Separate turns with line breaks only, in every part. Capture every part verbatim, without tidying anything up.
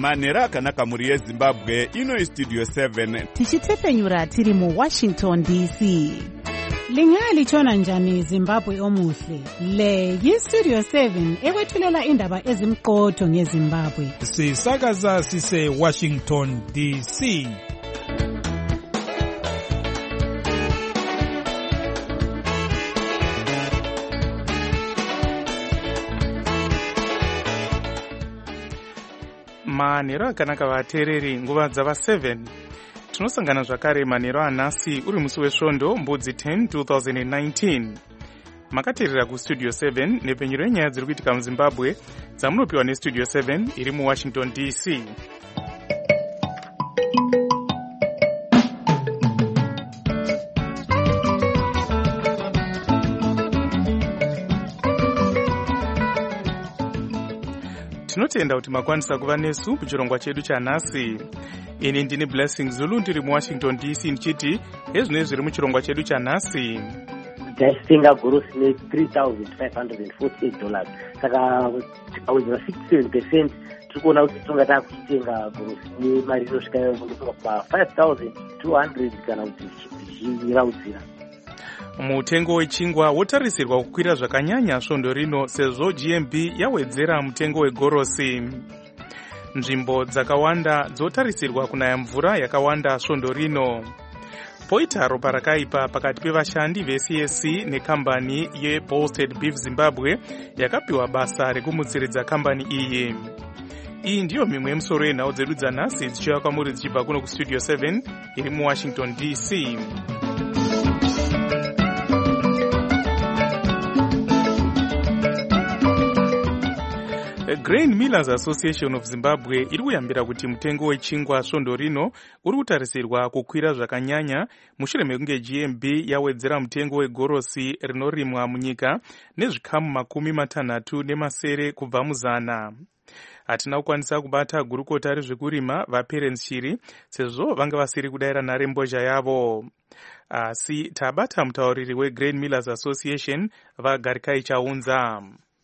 manhero akanaka mhuri yezimbabwe. Ino istudio seven
tichitefenyura tiri muwashington D C. Lingalitshona njani Zimbabwe omuhle? Le yistudio seven ekwethulela indaba ezimqotho ngeZimbabwe.
Sisakaza sise Washington D C.
manhero akanaka vateereri, nguva dzava seven. Tinosangana zvakare manhero anhasi uri musi wesvondo mbudzi ten two thousand nineteen. Makateerera kustudio seven nepfenyuro yenyaya dziri kuitika muZimbabwe dzamunopiwa nestudio seven iri muWashington D C. Tinotenda kuti makwanisa kuva nesu muchirongwa chedu chanhasi. Ini ndini Blessing Zulu ndiri muWashington D C ndichiti ezvino zviri muchirongwa chedu chanhasi.
Taitenga gorosi ne three thousand five hundred forty-eight dollars. Saka tikawedzera sixty-seven percent tiri kuona kuti tinonga takutenga gorosi nemari inosvika pa five thousand two hundred kana kuti zvichiraudzira.
Mutengo wechingwa wotarisirwa kukwira zvakanyanya svondo rino sezvo G M B yawedzera mutengo wegorosi. Nzvimbo dzakawanda dzotarisirwa kunaya mvura yakawanda svondo rino. Poita ropa rakaipa pakati pevashandi ve-C S C nekambani yeBolstead Beef Zimbabwe yakapiwa basa rekumutsiridza kambani iyi. Iyi ndiyo mimwe yemusoro yenhau dzedu dzanhasi dzichiuya kwamuri dzichibva kuno kustudio seven iri muWashington D C. Grain Millers Association of Zimbabwe iri kuyambira kuti mutengo wechingwa svondo rino uri kutarisirwa kukwira zvakanyanya mushure mekunge G M B yawedzera mutengo wegorosi rinorimwa munyika nezvikamu makumi matanhatu nemasere kubva muzana. Hatina kukwanisa kubata gurukota rezvekurima vaParents Shiri sezvo vanga vasiri kudaira nhare mbozha yavo. Asi tabata mutauriri weGrain Millers Association vaGarikai Chaunza.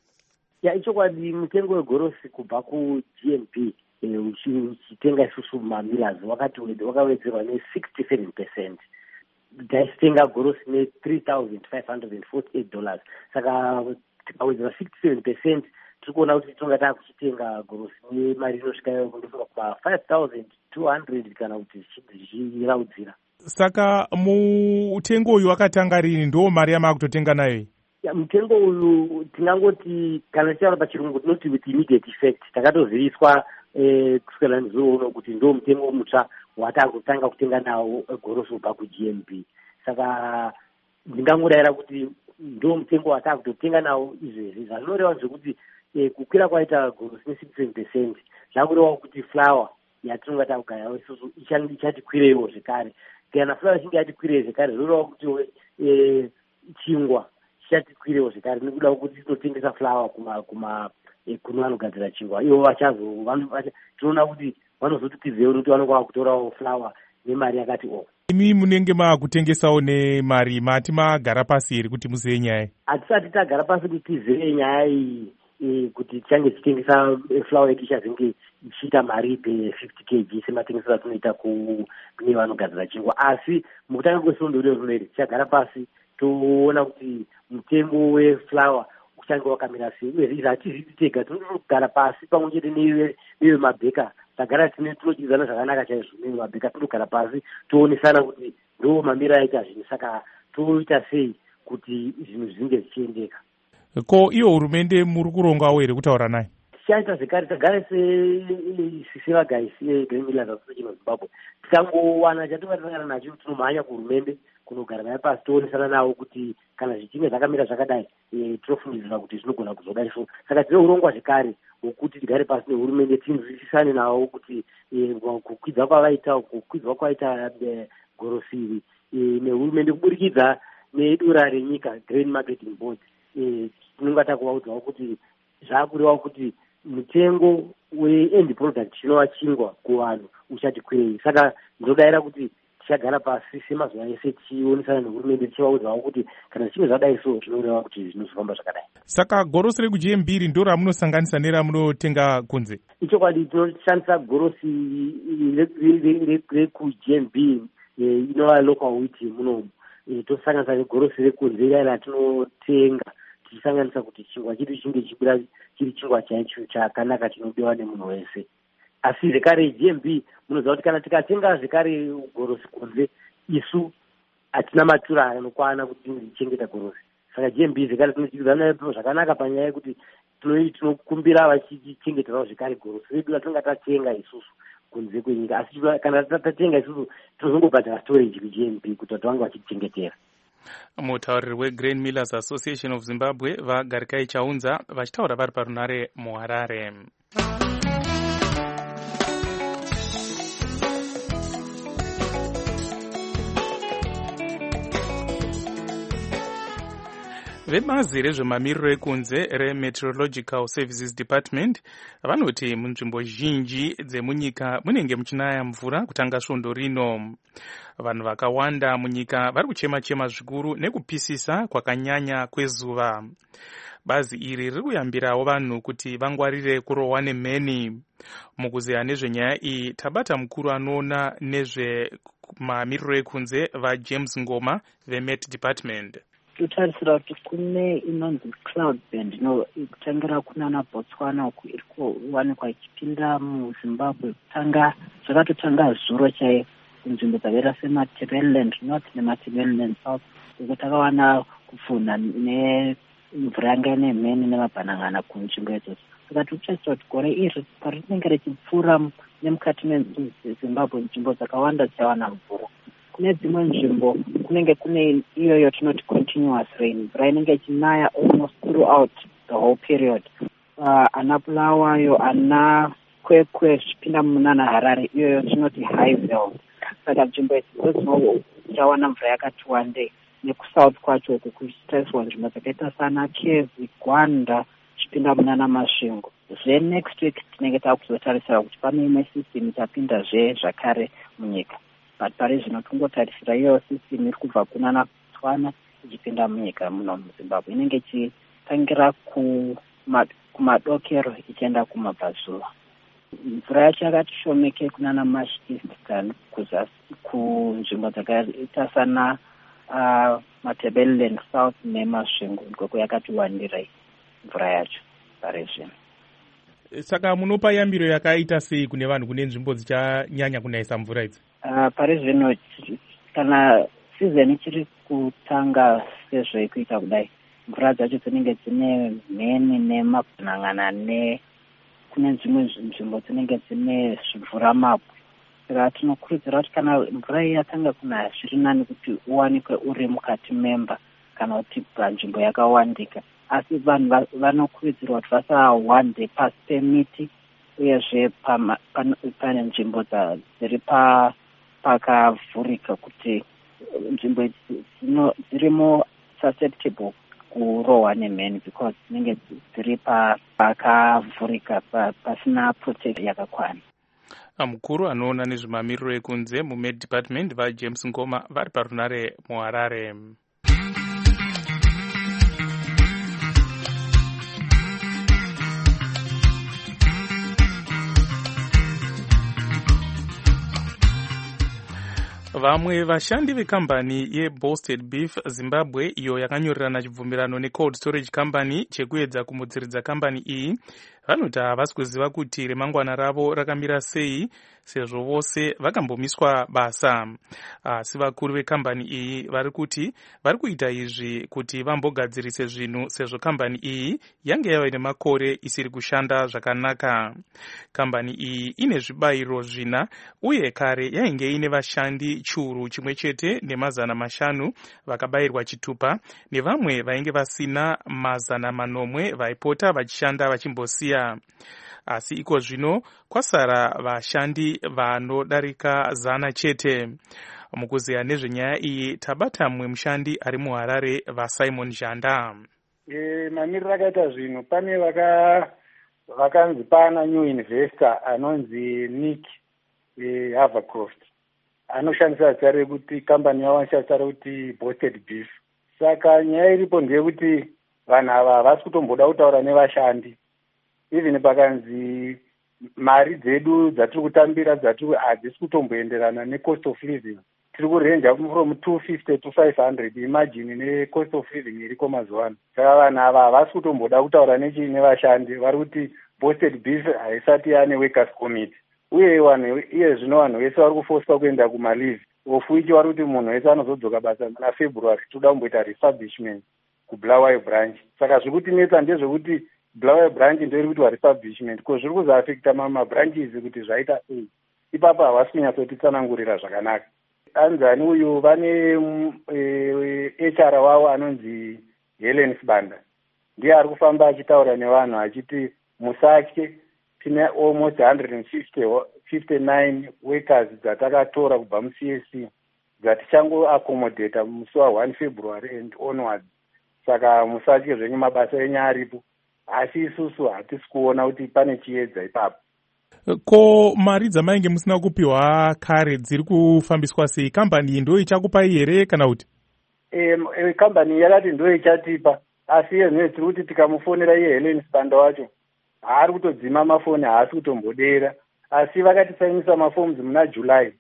Ya ichokwadi mutengo wegorosi kubva ku-G M B uchitenga isusu mamillers wakati wakawedzerwa ne-sixty-seven percent. Taitenga gorosi ne-three thousand five hundred forty-eight dollars. Saka tikawedzera sixty-seven percent tiri kuona kuti tinonga takuchitenga gorosi nemari inosvika pa five thousand two hundred kana kuti zvichiraudzira.
Saka mutengo uyu wakatanga rini? Ndo mari yamakutotenga nayo?
Ya mutengo uyu tinangoti kana tichitaura pachirungu tinoti with immediate effect. Takatoziviswa eh kuswera nzouno kuti ndo mutengo mutsva watakutanga kutenga nawo gorosi kubva ku-G M B. Saka ndingangodayira kuti ndo mutengo watakutotenga nawo izvezvi. Zvinoreva zvekuti eh, kukwira kwaita gorosi ne-sixty-seven percent zvakureva kuti flour yatinonga takugara isusu ichatikwireiwo zvekare. Kana flour ichinge yatikwirewo zvekare zvinoreva kuti eh chingwa chatikwirewo zvekare nekuda kuti tinotengesa flour kuma kuma kune vanogadzira chingwa. Ivo vachazo tinoona kuti vanozotikwizewo kuti vanonga vakutorawo flour nemari yakati o.
Imi munenge maakutengesawo nemari mati magara pasi iri kuti muzive nyaya?
Hatisati tagara pasi kuti tizive nyaya iyi kuti tichange tichitengesa flour yedu ichazenge ichiita mari pe-fifty kilograms sematengesero atinoita kune vanogadzira chingwa. Asi mukutanga kwesvondo rino rino iri tichagara pasi toona kuti mutengo weflour uchange wakamira sei. Uye izvi hatizviti tega, tinogara pasi pamwe chete neve mabheka tagara tinochidzana zvakanaka chaizvo neve mabheka. Tinogara pasi toonesana kuti ndo mamira aita zvinhu, saka toita sei kuti zvinhu zvinge zvichiendeka.
Ko iyo hurumende muri kurongawo here kutaura naye?
Tichaita zvekare tagare sevagaisi eGrain Millers Association of Zimbabwe. Tikangowana chatingatangana nacho tinomhanya kuhurumende kunogara naye pasi toonesana nawo kuti kana zvichinge zvakamira zvakadai tinofungidzira kuti zvinogona kuzodai so. Saka tine urongwa zvekare hwokuti tigare pasi nehurumende tinzwisisane nawo kuti kukwidza kwavaita kukwidzwa kwaita gorosi iri nehurumende kuburikidza nedura renyika Grain Marketing Board tinonga takuvaudzawo kuti zvaakurewa kuti mutengo we-end product chinova chingwa kuvanhu uchatikwirei. Saka ndinodayira kuti tichagara pasi semazuva ese tichionesana nehurumende tichivaudzawo kuti kana zvichinge zvadai so zvinoreva kuti zvinozofamba zvakadai.
Saka gorosi reku G M B iri ndo ramunosanganisa neramunotenga kunze?
Ichokwadi tinoshandisa gorosi reku G M B inova local wheat munomu, tosanganisa negorosi rekunze ira ratinotenga tichisanganisa kuti chingwa chedu chinge chibuda chiri chingwa chaicho chakanaka chinodiwa nemunhu wese. Asi zvekare G M B munoziva kuti kana tikatenga zvekare gorosi kunze isu hatina matura anokwana kuti tichengeta gorosi. Saka G M B zvekare tinochidzana nayo zvakanaka panyaya yekuti tinokumbira vachichengetawo zvekare gorosi redu ratinenge tatenga isusu kunze kwenyika. Asi kana tatenga isusu tinozongobhadhara storage ku-G M B kuti vange vachichengetera.
Mutauriri weGrain Millers Association of Zimbabwe vaGarikai Chaunza vachitaura vari parunare muHarare. Vebazi rezvemamiriro ekunze reMeteorological Services Department vanoti munzvimbo zhinji dzemunyika munenge muchinaya mvura kutanga svondo rino. Vanhu vakawanda munyika vari kuchema-chema zvikuru nekupisisa kwakanyanya kwezuva. Bazi iri riri kuyambirawo vanhu kuti vangwarire kurohwa nemheni. Mukuzeya nezvenyaya iyi tabata mukuru anoona nezvemamiriro ekunze vaJames Ngoma veMet Department.
Totarisira kuti kune inonzi cloud band inotangira kunana Botswana uku iri kuwanikwa ichipinda muZimbabwe kutanga zvakatotanga zuro chaiyo kunzvimbo dzakaita seMatabeleland North neMatabeleland South, uko takawana kupfunha nemvura yanga ine mheni nemabhanan'ana kunzvimbo idzodzo. Saka totarisira kuti gore iri parinenge richipfuura nemukati meZimbabwe nzvimbo dzakawanda dzichawana mvura. Kune dzimwe nzvimbo kunenge kune iyoyo tinoti continuous rain, mvura inenge ichinaya almost throughout the whole period. Uh, ana Bulawayo, ana Kwekwe zvipinda munana Harare iyoyo tinoti high veld. Saka nzvimbo idzi dzichawana mvura yakati wandei. Nekusouth kwacho uku kuchitariswa nzvimbo dzakaita sana Kezi, Gwanda zvipinda munana Masvingo. Zve next week tinenge takuzotarisira kuti pane imwe system ichapinda zve zvakare munyika. But pari zvino tungotarisira iyo system iri kubva kunana Botswana ichipinda munyika muno muZimbabwe inenge ichitangira kumadokero ichienda kumabvazuva. Mvura yacho yakati shomeke kunana Marsh East kuzasi kunzvimbo dzakaita sana uh, Matabeleland South neMasvingo ndiko yakati wandirai mvura yacho pari zvino.
Saka munopa yambiro yakaita sei kune vanhu kune nzvimbo dzichanyanya kunaisa mvura idzi?
Uh, pari zvino kana season ichiri kutanga sezvo ikuita kudai, mvura dzacho dzinenge dzine mheni nemabhanan'ana ne kune dzimwe nzvimbo dzinenge dzine zvimvura mabwe. Saka tinokurudzira kuti kana mvura iyi yatanga kunaya zviri nani kuti uwanikwe uri mukati memba kana kuti panzvimbo yakawandika. Asi vanhu vanokurudzirwa kuti vasawande pasi pemiti uyezve pane nzvimbo dziri pa pakavhurika kuti nzvimbo dzirimo susceptible kurohwa nemheni because dzinenge dziri pakavhurika pasina protection yakakwana.
Mukuru anoona nezvemamiriro ekunze muMed Department vaJames Ngoma vari parunare muHarare. Vamwe vashandi vekambani yeBosted Beef Zimbabwe iyo yakanyorerana chibvumirano neCold Storage Company chekuedza kumudziridza kambani iyi vanoti havasi kuziva kuti remangwana ravo rakamira sei sezvo vose vakambomiswa basa. Asi vakuru vekambani iyi vari kuti vari kuita izvi kuti vambogadzirise zvinhu sezvo kambani iyi yange yava nemakore isiri kushanda zvakanaka. Kambani iyi ine zvibayiro zvina uye kare yainge ine vashandi churu chimwe chete nemazana mashanu vakabayirwa chitupa nevamwe vainge vasina mazana manomwe vaipota vachishanda vachimbosiya. Asi iko zvino kwasara vashandi vanodarika zana chete. Mukuzeya nezvenyaya iyi tabata mumwe mushandi ari muHarare vaSimon Janda.
E, mamiriro akaita zvino pane vaka vakanzi pana new investor anonzi Nick e, Havercroft anoshandisa zita rekuti kambani yavo anoshandisa rekuti Boasted Beef. Saka nyaya iripo ndeyekuti vanhu ava havasi kutomboda kutaura nevashandi. Even pakanzi mari dzedu dzatiri kutambira dzatiri hadzisi kutomboenderana necost of living. Tiri kurenja from two fifty to five hundred. Imagine necost of living iriko mazuva ano. Saka vanhu ava havasi kutomboda kutaura nechii nevashandi. Vari kuti Boasted Beef haisati yane workers committee. Uye vanhu iye zvino vanhu vese vari kufoswa kuenda kumalive. Of which vari kuti munhu wese anozodzoka basa muna February toda kumboita refurbishment kuBulawayo branch. Saka zviri kutinetsa ndezvekuti Bulawayo branch ndio iri kuitwa refurbishment. Ko zviri kuzoafekta mabranches kuti zvaita sei. Ipapo havasi kunyatsotitsanangurira zvakanaka. Anzani uyu vane H R wavo anonzi Helen Sibanda. Ndiye ari kufamba achitaura nevanhu achiti musatye, tine almost one hundred fifty-nine workers dzatakatora kubva mu-C S C dzatichango accommodata musi wa first February and onwards. Saka musatye zvenyu, mabasa enyu aripo. Asi isusu hatisi kuona kuti pane chiedza ipapo.
Ko mari dzamainge musina kupiwa kare dziri kufambiswa sei? Kambani iyi ndo ichakupai here kana kuti?
Eh, kambani yakati ndo ichatipa. Asi yezvino tiri kuti tikamufonera iye Helen Sibanda wacho haari kutodzima mafoni, haasi kutombodera. Asi vakatisainisa maforms muna July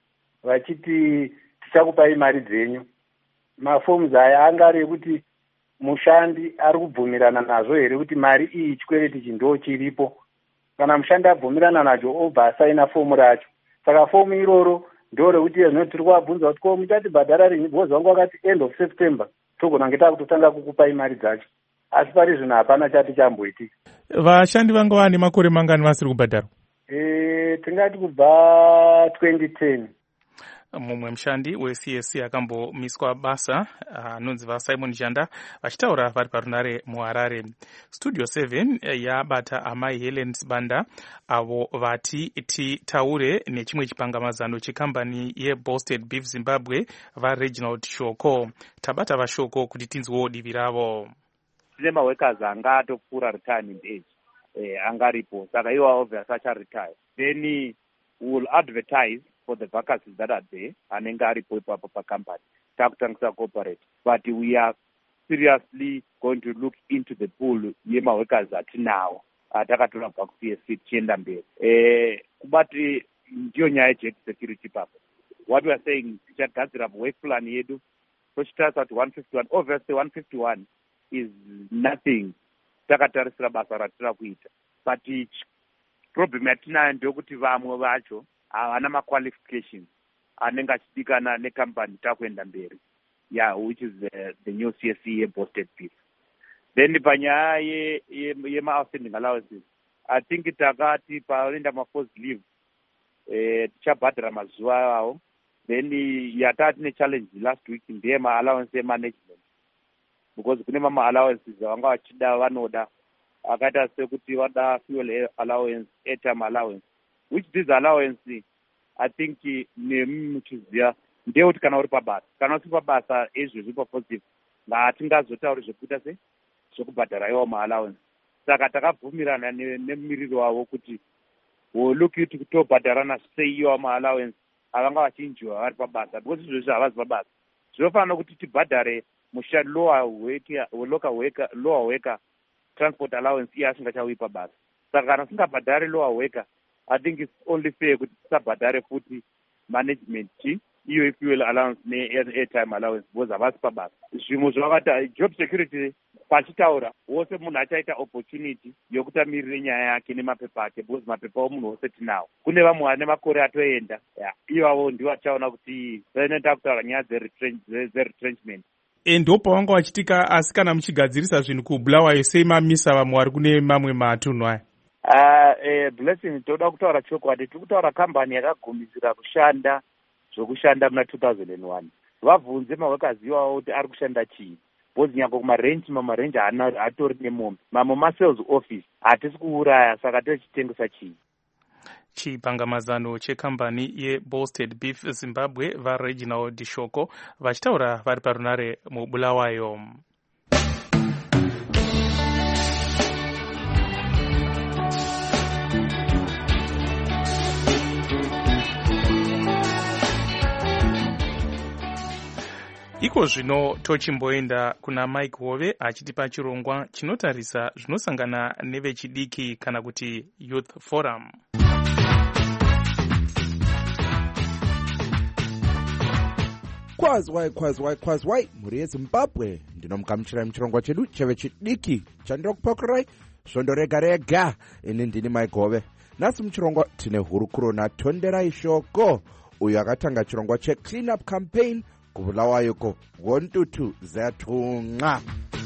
vachiti tichakupai mari dzenyu. Maforms aya anga ari ekuti mushandi ari kubvumirana nazvo here kuti mari iyi chikwereti chindo chiripo. Kana mushandi abvumirana nacho obva asaina fomu racho. Saka fomu iroro ndo rekuti zvino tiri kuabvunza kuti ko muchatibhadhara rini? Bhozi wangu wakati end of September togona ngeta kutotanga kukupai mari dzacho. Asi pari zvino hapana chati chamboitika.
Vashandi vanga vane makore mangani vasiri kubhadharwa?
Eh, tingati kubva twenty ten.
Mumwe mushandi we-C S C akambomiswa basa anonzi uh, vaSimon Janda vachitaura vari parunare muHarare. Studio seven yabata amai Helen Sibanda avo vati titaure nechimwe chipangamazano chekambani yeBoasted Beef Zimbabwe vaReginald Shoko. Tabata vaShoko kuti tinzwewo divi ravo.
Tine maworkers anga atopfuura retirement age eh, angaripo, saka iwo obviously acharetire. Then we will advertise for the vacancies that are there anenge aripo ipapo pacompany takutangisa cooperate, but we are seriously going to look into the pool yemaworkers atinawo atakatora kubva ku-C S C tichienda mberi. Eh, kubati ndiyo nyaya yejet security ipapo. What we are saying, tichagadzira work plan yedu tochitarisa kuti one fifty-one, obviously one fifty-one is nothing takatarisira basa ratira kuita, but problem yatinayo ndekuti vamwe vacho havana ma-qualifications anenge achidikana nekambani takuenda mberi, yeah, which is the, the new C S C yeBoasted Beef. Then panyaya yema-outstanding allowances, I think takati paenda ma-forced leave eh, tichabhadhara mazuva avo. Then yatati ne-challenge last week ndeye ma-allowance ye-management, because kune mama-allowances vanga vachida vanoda akaita sekuti vada fuel allowance, airtime allowance, which this allowance I think nemuchiziva ndeyekuti kana uri pabasa, kana usiri pabasa ezvezvi papositive ngatingazotauri zvekuita se zvekubhadhara iwo ma-allowance. Saka takabvumirana nemumiriri wavo kuti look kuti kutobhadharana sei iwo ma-allowance avanga vachinjiwa vari pabasa, because izvezvi havazi pabasa. Zvinofanira kuti tibhadhare mushandi lower worker, local worker, lower worker transport allowance iye asingachauyi pabasa. Saka kana singabhadhari lower worker, I think it's only fair kuti tisabhadhare futi management iyo ifuel allowance ne-airtime allowance because havasi pabasa. Zvimwe zvakati job security pachitaura wose munhu achaita opportunity yokuti amirire nyaya yake nemapepa ake, because mapepa omunhu wose tinawo. Kune vamwe vane makore atoenda, ivavo ndivo achaona kuti inoita kutaura nyaya dzeretrenchment.
E, ndo pavanga vachitika. Asi kana muchigadzirisa zvinhu kuBulawayo sei mamisa vamwe vari kune mamwe matunhu aya?
Uh, eh, Blessing, toda kutaura chokwadi, tiri kutaura kambani yakagumisira kushanda zvokushanda muna two thousand one. Vabvunze maworkers iwawo kuti ari kushanda chii, because nyangwe kumarenji mamarenji hatori nemombe, mamwe masales office hatisi kuuraya, saka tochitengesa chii.
Chipangamazano chekambani yeBoasted Beef Zimbabwe vaReginald Shoko vachitaura vari parunare muBulawayo. Iko zvino tochimboenda kuna Mike Hove achitipa chirongwa chinotarisa zvinosangana nevechidiki kana kuti Youth Forum.
Kwazwai kwazwai kwazwai mhuri yeZimbabwe, ndinomugamuchirai muchirongwa chedu chevechidiki chandinokupakurai svondo rega rega. Ini ndini Mike Hove. Nhasi muchirongwa tine hurukuro naTonderai Shoko, uyo akatanga chirongwa cheClean Up Campaign kubulawayoko wontutu zatunga.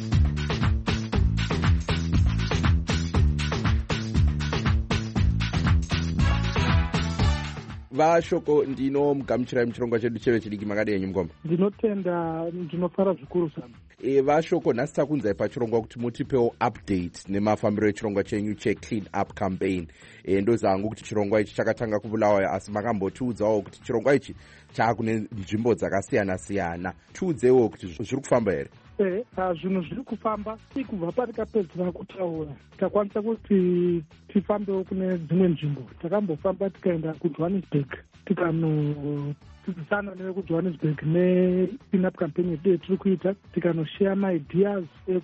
Vashoko ndino mugamuchirai muchirongwa chedu chevechidiki, makadenyu mugomba?
Ndinotenda, ndinofara zvikuru sana.
E, vashoko nhasi takunzai pachirongwa kuti mutipewo update nemafambiro echirongwa chenyu cheClean Up Campaign. E, ndozangu kuti chirongwa ichi chakatanga kubulawayo, asi makambotiudzawo kuti chirongwa ichi chaakune nzvimbo dzakasiyana siyana. Tiudzewo kuti zviri kufamba here?
E, zvinhu zviri kufamba. Kubva patikapedzera kutaura takwanisa kuti tifambewo kune dzimwe nzvimbo. Takambofamba tikaenda kuJohannesburg tikanodzidzisana nevekuJohannesburg neClean Up Campaign yedu yetiri kuita, tikanoshare maideas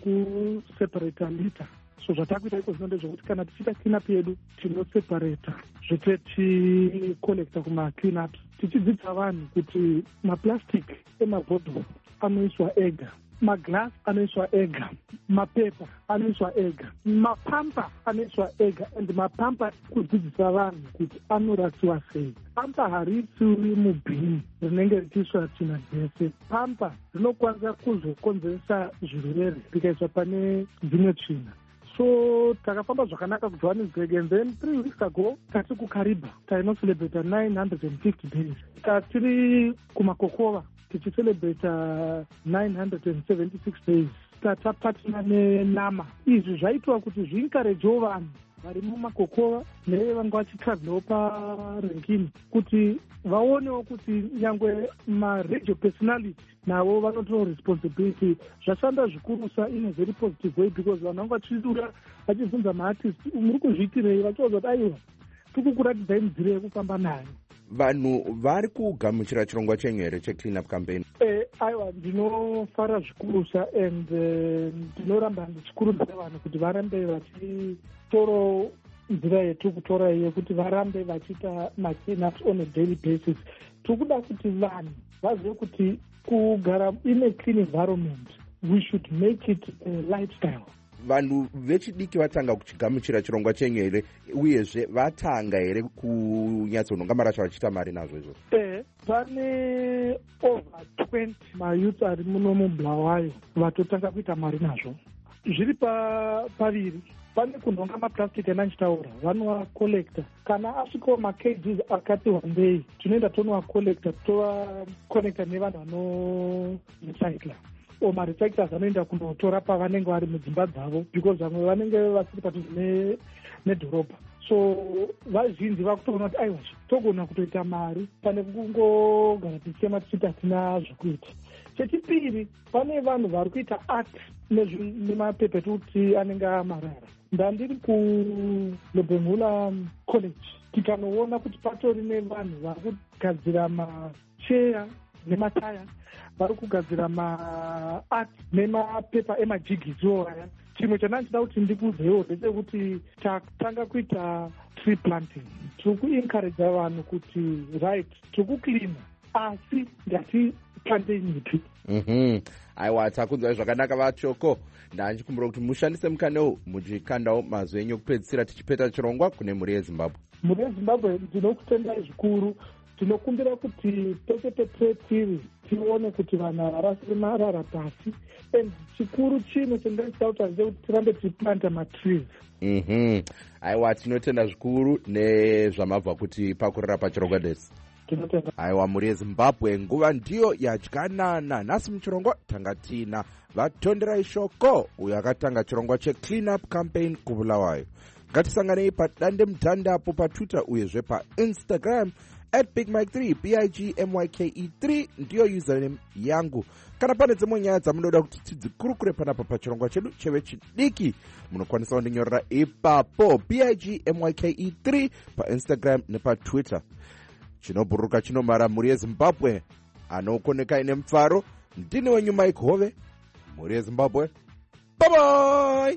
ekuseparata litter. So zvatakuita iko zvino ndezvokuti kana tichiita clean up yedu tinoseparata zvete ticollecta kuma-clean ups, tichidzidza vanhu kuti maplastic emabhodhoro anoiswa ega, maglass anoiswa ega, mapepa anoiswa ega, mapampa anoiswa ega, and mapampa kudzidzisa vanhu kuti anorasiwa sei. Pampa harisiwi mubhini rinenge richiiswa tsvina dzese. Pampa rinokwanisa kuzokonzeresa zvirwere rikaiswa pane dzimwe tsvina. So takafamba zvakanaka kuJohannesburg, and then three weeks ago tati kuKariba tainocelebrata nine hundred fifty days. Tatiri kuMakokova tichicelebrata nine hundred seventy-six days. Tatapatina nenama. Izvi zvaitwa kuti zviinkarejewo vanhu vari muMakokova nevanga vachitravhelawo paRenkini kuti vaonewo kuti nyangwe ma-radio personality navo vanotora responsibility. Zvashanda zvikurusa in a very positive way, because vanhu vanga vachidura vachibvunza maartist muri kuzviitirei, vachiudza kuti aiwa tikukuratidzai nzira yekufamba nayo.
Vanhu vari kugamuchira chirongwa chenyu here cheClean Up Campaign?
Eh, aiwa ndinofara zvikurusa, and ndinoramba ndichikurudzira vanhu kuti varambe vachitoro nzira yetu kutora yekuti varambe vachiita ma-clean ups on a daily basis. Tikuda kuti vanhu vazive kuti kugara in a clean environment, we should make it a lifestyle.
Vanhu vechidiki vatanga kuchigamuchira chirongwa chenyu here, uyezve vatanga here kunyatsononga marasha vachiita mari nazvo izvo?
Eh, pane over twenty mayouth ari muno muBulawayo vatotanga kuita mari nazvo. Zviri paviri. Pane kunhonga maplastic enanchitaura, vanovacollecta. Kana asvikawo ma-kgs akati wandei, tinoenda tonovacollecta tovaconecta nevanhu vanorecycla. O marecyclers vanoenda kunotora pavanenge vari mudzimba dzavo, because vamwe vanenge vasiri padhuze nedhorobha. So vazhinji vakutoona kuti aiwa togona kutoita mari pane kungogara tichema tichiti hatina zvekuita. Chechipiri, pane vanhu vari kuita art nemapepa ekuti anenge amarara. Ndandiri kuLobengula College tikanoona kuti patori nevanhu vari kugadzira macheya nemataya, vari kugadzira maart nemapepa emajigizo aya. Chimwe chandanchida kuti ndikuudzewo ndechekuti takatanga kuita tree planting. Tiri kuencourage vanhu kuti right, tiri kucleana asi ngatiplantei miti.
Mhm. Aiwa, takunzwai zvakanaka vachoko. Ndanchikumbira kuti mushandise mukanewo muchikandawo mazwi enyu kupedzisira tichipeta chirongwa kune mhuri yeZimbabwe.
Mhuri yeZimbabwe ndinokutendai zvikuru. Tinokumbira kuti pese pese tiri tione kuti vanhu havarasiri marara pasi, and chikuru chino chendinoita kuti ndechekuti tirambe tichiplanta matrees.
Mhm. Aiwa, tinotenda zvikuru nezvamabva kuti pakurira pachirongwa desi. Aiwa, mhuri yeZimbabwe, nguva ndiyo yadyanana. Nhasi muchirongwa tanga tina vaTonderai Shoko, uyo akatanga chirongwa cheClean Up Campaign kubulawayo. Ngatisanganei padande mutandapo paTwitter uyezve paInstagram at Big Mike three, B I G M Y K E three ndiyo username yangu. Kana pane dzimwe nyaya dzamunoda kuti tidzikurukure panapa pachirongwa chedu chevechidiki, munokwanisa kundinyorera ipapo B I G M Y K E three paInstagram nepaTwitter. Chinobhururuka chinomara mhuri yeZimbabwe, anokoneka ine mufaro, ndini wenyu Mike Hove, mhuri yeZimbabwe. Bye bye.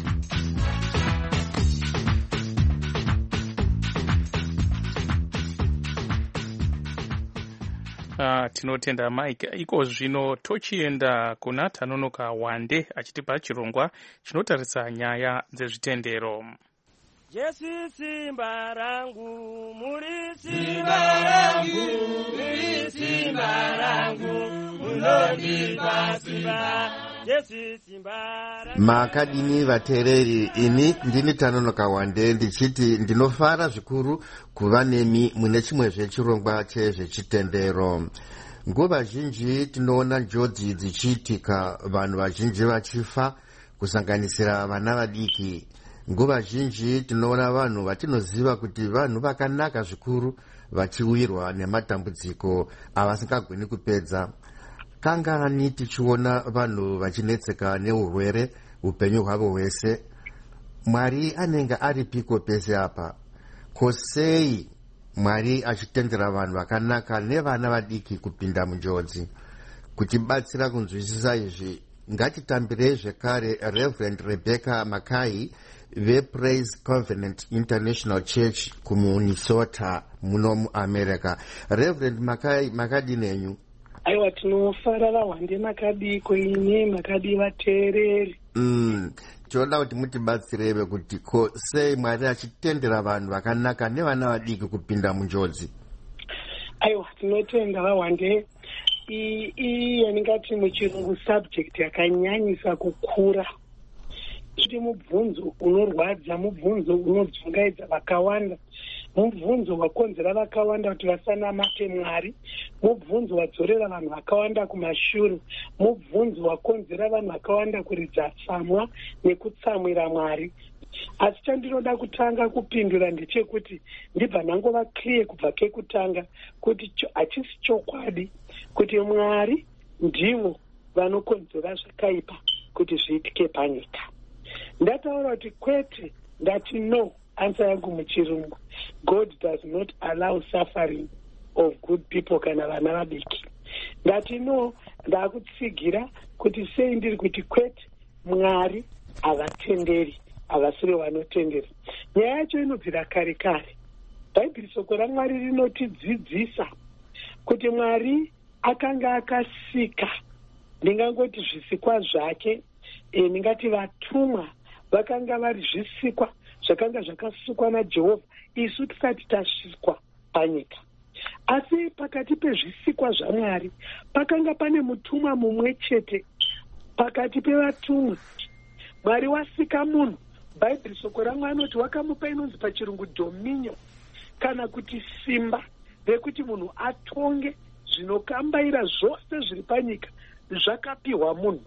Uh, tinotenda Mike. Iko zvino tochienda kuna Tanonoka Wande achitipa chirongwa chinotarisa nyaya dzezvitendero.
Jesu simba rangu, muri simba rangu, muri simba rangu, munondipa simba. Jesu simba rangu.
Makadini vateereri, ini ndini Tanonoka Wande ndichiti ndinofara zvikuru kuva nemi mune chimwe zvechirongwa chezvechitendero. Nguva zhinji tinoona njodzi dzichiitika, vanhu vazhinji vachifa, kusanganisira vana vadiki. Nguva zhinji tinoona vanhu vatinoziva kuti vanhu vakanaka zvikuru vachiwirwa nematambudziko avasingagoni kupedza. Kangani tichiona vanhu vachinetseka neurwere upenyu hwavo hwese? Mwari anenge aripiko pese apa? Kosei Mwari achitendera vanhu vakanaka nevana vadiki kupinda munjodzi? Kutibatsira kunzwisisa izvi, ngatitambirei zvekare Reverend Rebecca Makai vePraise Covenant International Church kuMinnesota muno muAmerica. Reverend Makai, makadini henyu?
Aiwa, tinofara vaWande makadiko ine makadi vateereri.
Mm, tinoda kuti mutibatsirewe kuti ko sei Mwari achitendera vanhu vakanaka nevana vadiki kupinda munjodzi?
Aiwa, tinotenda vaWande. Iyi yaningati muchirungu subject yakanyanyisa kukura. Kuti mubvunzo unorwadza, mubvunzo unodzungaidza vakawanda, mubvunzo wakonzera vakawanda kuti vasanamate Mwari, mubvunzo wadzorera vanhu vakawanda kumashure, mubvunzo wakonzera vanhu vakawanda kuridza tsamwa nekutsamwira Mwari. Asi chandinoda kutanga kupindura ndechekuti ndibva nangova clear kubva kekutanga kuti hachisi chokwadi kuti Mwari ndivo vanokonzera zvakaipa kuti zviitike panyika. Ndataura kuti kwete, ndati no, answer yangu muchirungu. God does not allow suffering of good people kana vana vadiki. Ndati no, ndakutsigira kuti sei ndiri kuti kwete, Mwari havatenderi, havasiri vanotendera. Nyaya yacho inobvira kare kare. Bhaibheri soko raMwari rinotidzidzisa kuti Mwari akanga akasika, ndingangoti zvisikwa zvake, e, ndingati vatumwa vakanga vari zvisikwa zvakanga zvakasukwa naJehovha isu tisati tasvikwa panyika. Asi pakati pezvisikwa zvaMwari pakanga pane mutumwa mumwe chete. Pakati pevatumwa Mwari wasika munhu. Bhaibheri soko raMwari anoti wakamupa inonzi pachirungu dominion, kana kuti simba rekuti munhu atonge zvinokambaira zvose zviri panyika zvakapiwa munhu.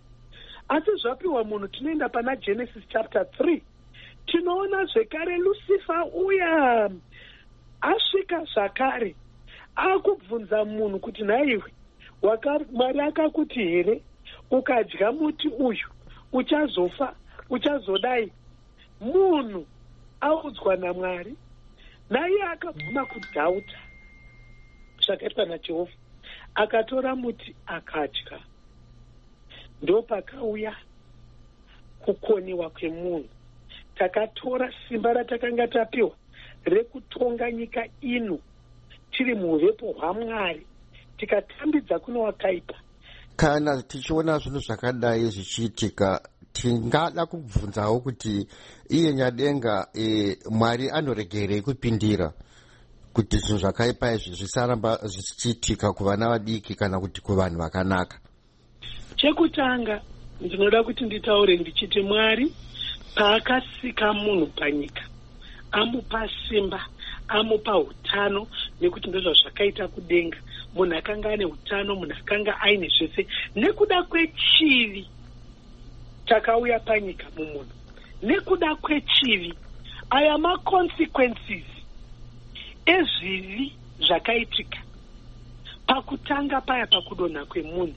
Asi zvapiwa munhu tinoenda pana Genesis chapter three. Tinoona zvekare Lucifer uya asvika zvakare akubvunza munhu kuti naiwe Mwari akakuti here ukadya muti uyu uchazofa, uchazodai? Munhu audzwa naMwari, naye akabvuma kudhauta zvakaitwa naJehovha, akatora muti akadya. Ndo pakauya kukoniwa kwemunhu. Takatora simba ratakanga tapiwa rekutonga nyika ino tiri muuvepo hwaMwari, tikatambidza kuno wakaipa.
Kana tichiona zvinhu zvakadai zvichiitika, tingada kubvunzawo kuti iye nyadenga e, Mwari anoregerei kupindira kuti zvinhu zvakaipa izvi zvisaramba zvichiitika kuvana vadiki kana kuti kuvanhu vakanaka?
Chekutanga ndinoda kuti nditaure ndichiti Mwari paakasika munhu panyika amupa simba, amupa utano, nekuti ndizvo zvakaita kudenga. Munhu akanga ane utano, munhu akanga aine zvese. Nekuda kwechivi takauya panyika mumunhu, nekuda kwechivi aya ma-consequences ezvivi zvakaitika pakutanga paya pakudonha kwemunhu.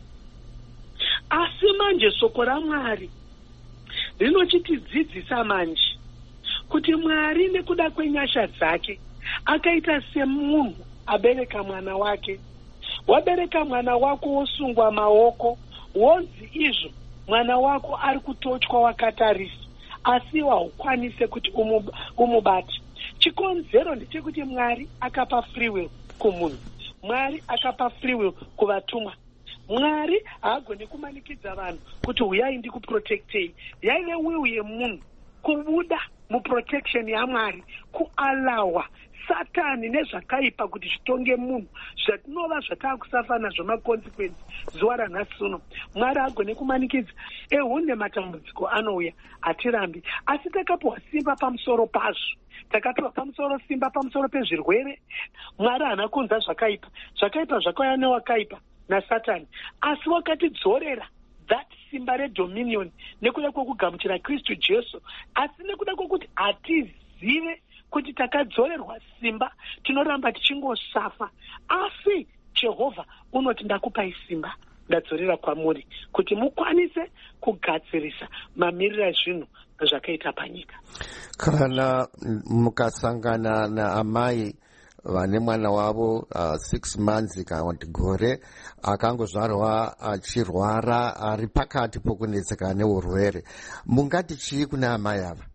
Asi manje soko raMwari rinochitidzidzisa manje kuti Mwari nekuda kwenyasha dzake akaita semunhu abereka mwana wake.
wabereka mwana wako wosungwa maoko, wonzi izvo mwana wako ari kutotywa wakatarisa, asi haukwanise kuti umubate. Chikonzero ndechekuti Mwari akapa free will kumunhu, Mwari akapa free will kuvatumwa. Mwari haagoni kumanikidza vanhu kuti uyai ndikuprotectei. Yaive will yemunhu kubuda muprotection yaMwari, kualawa Satani nezvakaipa kuti zvitonge munhu, zvatinova zvataakusafa nazvo makonsekwensi zuva ranhasi uno. Mwari agone kumanikidza. Ehunde matambudziko anouya, hatirambi, asi takapiwa simba pamusoro pazvo. Takapiwa pamusoro simba pamusoro pezvirwere. Mwari haana kunza zvakaipa, zvakaipa zvakauya newakaipa naSatani, asi wakatidzorera that simba redominion nekuda kwokugamuchira Kristu Jesu, asi nekuda kwokuti hatizive kuti takadzorerwa simba, tinoramba tichingosafa. Asi Jehovha unoti ndakupai simba, ndadzorera kwamuri kuti mukwanise kugadzirisa mamiriro ezvinhu zvakaita panyika.
Kana mukasangana naamai vane mwana wavo uh, six months kana kuti gore akangozvarwa achirwara ari pakati pokunetseka neurwere, mungati chii kuna amai ava?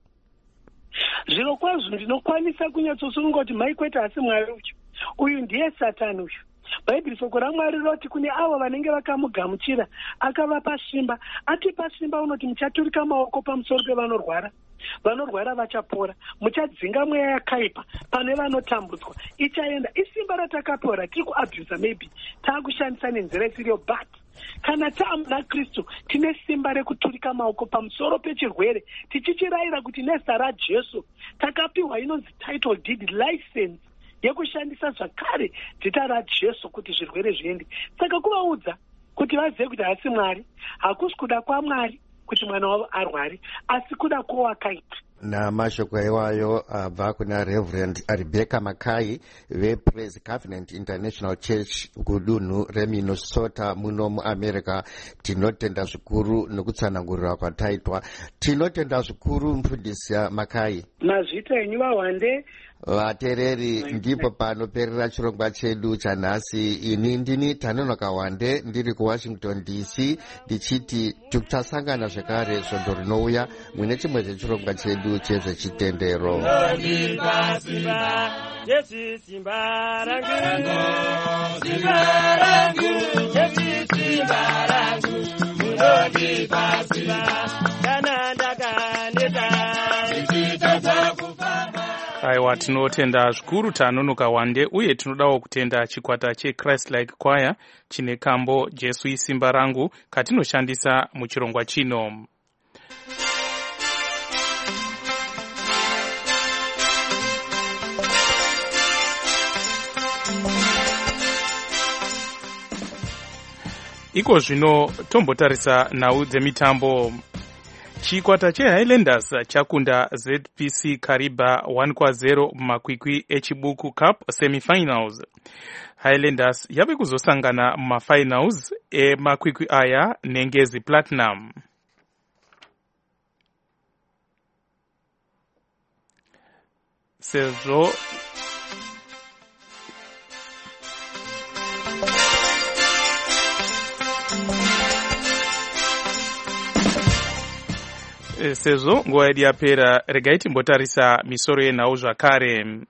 Zviro kwazvo ndinokwanisa kunyatsosununga kuti maikweta asi Mwari uyu uyu ndiye Satani uyu. Bhaibheri soko raMwari roti kune avo vanenge vakamugamuchira akavapa simba, atipa simba unoti muchaturika maoko pamusoro pevanorwara, vanorwara vachapora, muchadzinga mweya yakaipa pane vanotambudzwa, ichaenda. Isimba ratakapiwa ratiri kuabhusa, maybe taakushandisa nenzira isiriyo, but kana taamuna Kristu tine simba rekuturika maoko pamusoro pechirwere, tichichirayira kuti nezita raJesu takapiwa inonzi title deed license yekushandisa zvakare dzita raJesu kuti zvirwere zviende. Saka kuvaudza kuti vazive kuti hasi Mwari, hakusi kuda kwaMwari kuti mwana wavo arware, asi kuda kwowakaita.
Namashoko iwayo abva kuna Reverend Rebecca Makai vePraise Covenant International Church kudunhu reMinnesota muno muAmerica. Tinotenda zvikuru nekutsanangurira kwataitwa. Tinotenda zvikuru mufundisi Makai.
Mazvita enyu vahwande.
Vatereri, ndipo panoperera chirongwa chedu chanhasi. Ini ndini Tanonoka Wande ndiri kuWashington D C, ndichiti tichasangana zvekare svondo rinouya mwine chimwe chechirongwa chedu chezvechitendero.
Jesu simba rangu, simba rangu, Jesu simba rangu, munondipa simba, kana ndakaneta, ndichitadza kufamba.
Aiwa, tinotenda zvikuru Tanonoka Wande, uye tinodawo kutenda chikwata cheChrist Like Choir chine kambo Jesu isimba rangu katinoshandisa muchirongwa chino. Iko zvino tombotarisa nhau dzemitambo. Chikwata cheHighlanders chakunda Z P C Kariba one kwa zero mumakwikwi echibuku Cup semifinals. Highlanders yave kuzosangana mumafinals emakwikwi aya neNgezi Platinum. Sezvo sezvo nguva yedu yapera, regai timbotarisa misoro yenhau zvakare.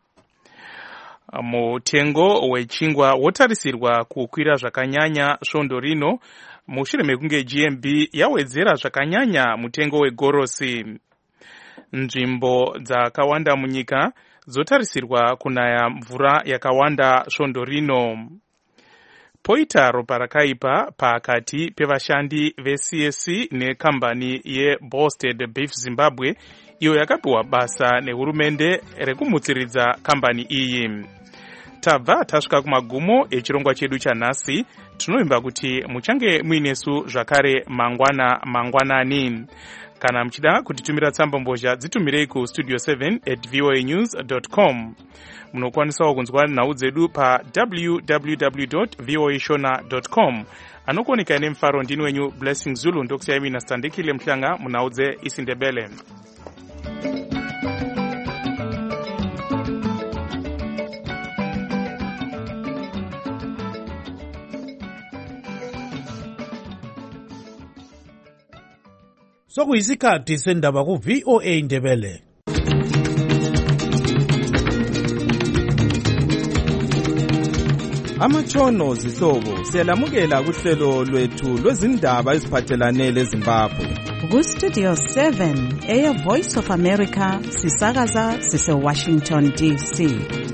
Mutengo wechingwa wotarisirwa kukwira zvakanyanya svondo rino mushure mekunge G M B yawedzera zvakanyanya mutengo wegorosi. Nzvimbo dzakawanda munyika dzotarisirwa kunaya mvura yakawanda svondo rino. Poita ropa rakaipa pakati pevashandi veC S C nekambani yeBosted Beef Zimbabwe iyo yakapiwa basa nehurumende rekumutsiridza kambani iyi. Tabva tasvika kumagumo echirongwa chedu chanhasi. Tinovimba kuti muchange muinesu zvakare mangwana mangwanani. Kana muchida kutitumira tsamba mbozha dzitumirei ku studio seven at voa news dot com. Munokwanisawo kunzwa nhau dzedu pa w w w dot voa shona dot com. Anokuoneka nemufaro ndini wenyu Blessing Zulu, ndokusiyamina Standekile Mhlanga munhau dzeIsindebele.
sokuyisikhathi sendaba ku-V O A Ndebele.
Amatshono zihlobo siyalamukela kuhlelo lwethu lwezindaba eziphathelane leZimbabwe.
Ku-Studio seven eya Voice of America sisakaza sise-Washington D C.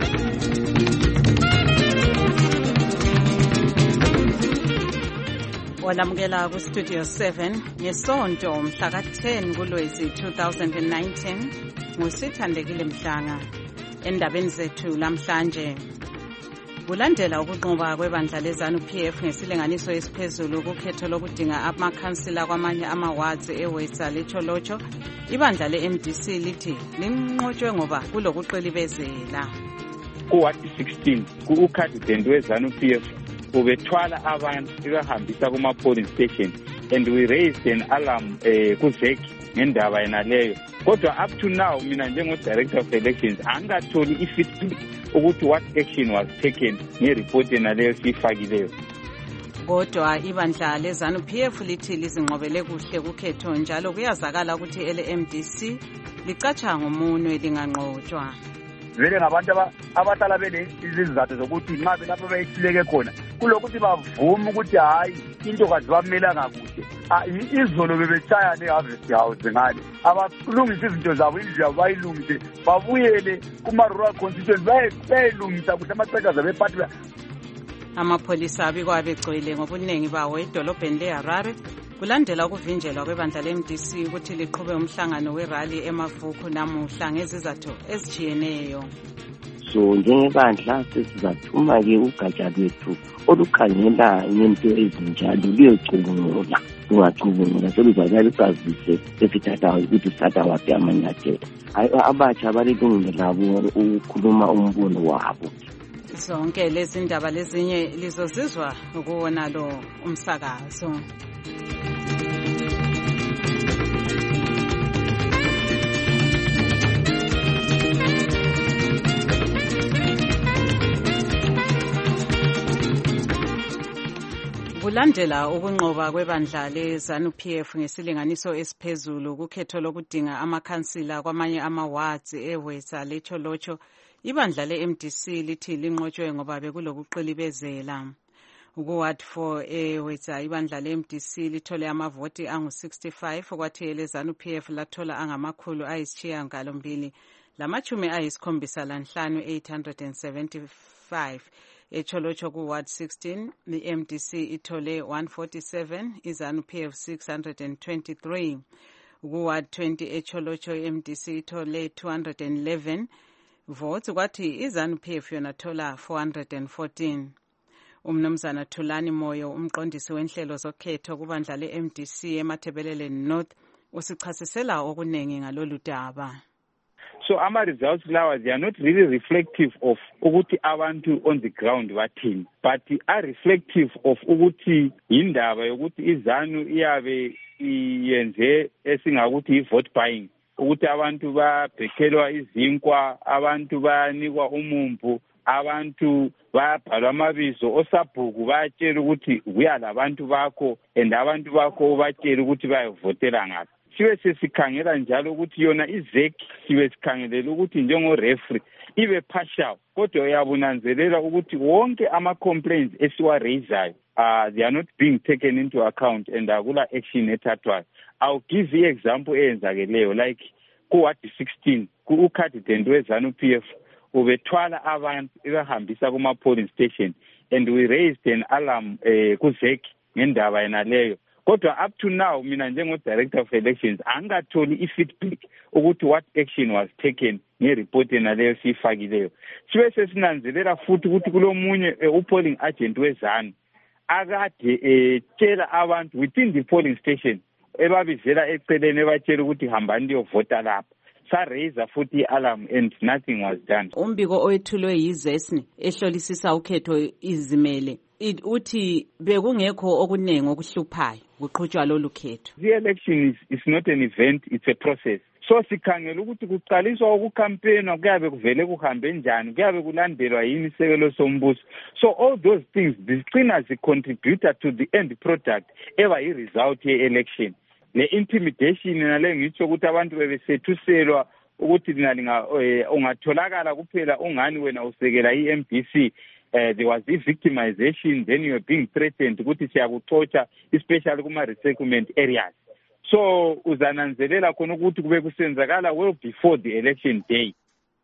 Walamukela ku-Studio seven ngesonto mhla ka-ten kuLwezi two thousand nineteen nguSithandekile Mhlanga. Endabeni zethu lamhlanje kulandela ukunqoba kwebandla leZANU-P F ngesilinganiso esiphezulu kukhetho lokudinga amakhansila kwamanye ama-wards eWesa leCholocho, ibandla le-M D C lithi linqotshwe ngoba kulokuqilibezela.
Ku-Ward sixteen ku-ukadident weZANU-P F ubethwala abantu ibahambisa kuma-polling station and we raised an alarm eh, ku-Z E C ngendaba yena leyo. Kodwa up to now mina njengo-director of elections angatholi i-feedback ukuthi what action was taken nge-report yena leyo siyifakileyo.
Kodwa ibandla leZANU-P F lithi lizinqobele kuhle kukhetho njalo kuyazakala ukuthi ele-M D C licatsha ngomunwe linganqotshwa.
Vele ngabantu abahlala bene izizathu zokuthi nxa belapho beyihluleke khona kulokuthi bavume ukuthi hayi into kazi bamelanga kuhle. Izolo bebetshaya ne-Harvest House ngale abalungisa izinto zabo indlu yabo bayilungise babuyele kuma-rural constituency bayilungisa kuhle amacekaza bephathi.
Amapholisa abikwa begcwele ngobuningi bawo edolobheni le-Harare kulandela ukuvinjelwa kwebandla le-M D C ukuthi liqhube umhlangano werali emavuku namuhla ngezizathu ezijiyeneyo.
So njengebandla sesizathuma-ke ugatsha lwethu olukhangela ngento ezinjalo luyocubungula lungacubungula seluzake lusazise esithathayo ukuthi sithatha waphi amanyathelo. Abatsha balilungile labo ukukhuluma umbono wabo.
Zonke lezi ndaba lezinye lizozizwa ukuwona lo umsakazo. Kulandela ukunqoba kwebandla leZANU-P F ngesilinganiso esiphezulu kukhetho lokudinga amakhansila kwamanye ama-wards eWesa leCholocho, ibandla le-M D C lithi linqotshwe ngoba bekulokuqilibezela. Ku-Ward four eWesa ibandla le-M D C lithole amavoti angu-sixty-five kwathi eleZANU-P F lathola angamakhulu ayisishiyagalombili lamachumi ayisikhombisa lanhlanu eight hundred seventy-five. eCholocho ku-Ward sixteen i-M D C ithole one forty-seven, iZANU-P F six hundred twenty-three. Ku-Ward twenty eCholocho i-M D C ithole two hundred eleven votes kwathi iZANU-P F yona thola four hundred fourteen. Umnumzana Thulani Moyo umqondisi wenhlelo zokhetho kubandla le-M D C eMathebelele North usichasisela okuningi ngalolu daba.
So ama results lawa they are not really reflective of ukuthi abantu on the ground bathini, but are reflective of ukuthi indaba yokuthi iZANU iyabe iyenze esingakuthi i-vote buying, ukuthi abantu babhekelwa izinkwa, abantu bayanikwa umumbu, abantu bayabhalwa amabizo osabhuku bayatshela ukuthi kuya labantu bakho and abantu bakho batshela ukuthi bayavotela ngaphi. Sibe sesikhangela njalo ukuthi yona i-Z E C sibe sikhangelela ukuthi njengo-referee ibe partial, kodwa uyabunanzelela ukuthi wonke ama-complaints esiwa-raisayo uh, they are not being taken into account and akula action ethathwayo. I'll give you example eyenzakeleyo like ku-Ward sixteen ku-ukadident weZANU-P F ubethwala abantu ibahambisa kuma-polling station and we raised an alarm uh, ku-Z E C ngendaba yena leyo. Kodwa up to now mina njengo-director of elections angatholi i-feedback ukuthi what action was taken nge-report yena leyo siyifakileyo. Sibe sesinanzelela futhi ukuthi kulomunye uh, u-polling agent weZANU akade etshela uh, abantu within the polling station ebabizela eceleni ebatshela ukuthi hambani liyovota lapha. Sa-raise futhi i-alarm and nothing was done.
Umbiko owethulwe yizesni ehlolisisa ukhetho izimele uthi bekungekho okuningi okuhluphayo kuqhutshwa lolu khetho.
The election is, is not an event, it's a process. So sikhangela ukuthi kuqaliswa ukukampena kuyabe kuvele kuhambe njani, kuyabe kulandelwa yini isekelo sombuso. So all those things zigcina zi-contributor to the end product eba i-result ye-election.
ne-intimidation nale ngitsho ukuthi abantu bebesethuselwa ukuthi lina ungatholakala kuphela ungani wena usekela i-M D C. Uh, there was victimization, then you were being threatened ukuthi siyakuxotsha, especially kuma-resettlement areas. So uzananzelela khona ukuthi kube kusenzakala well before the election day.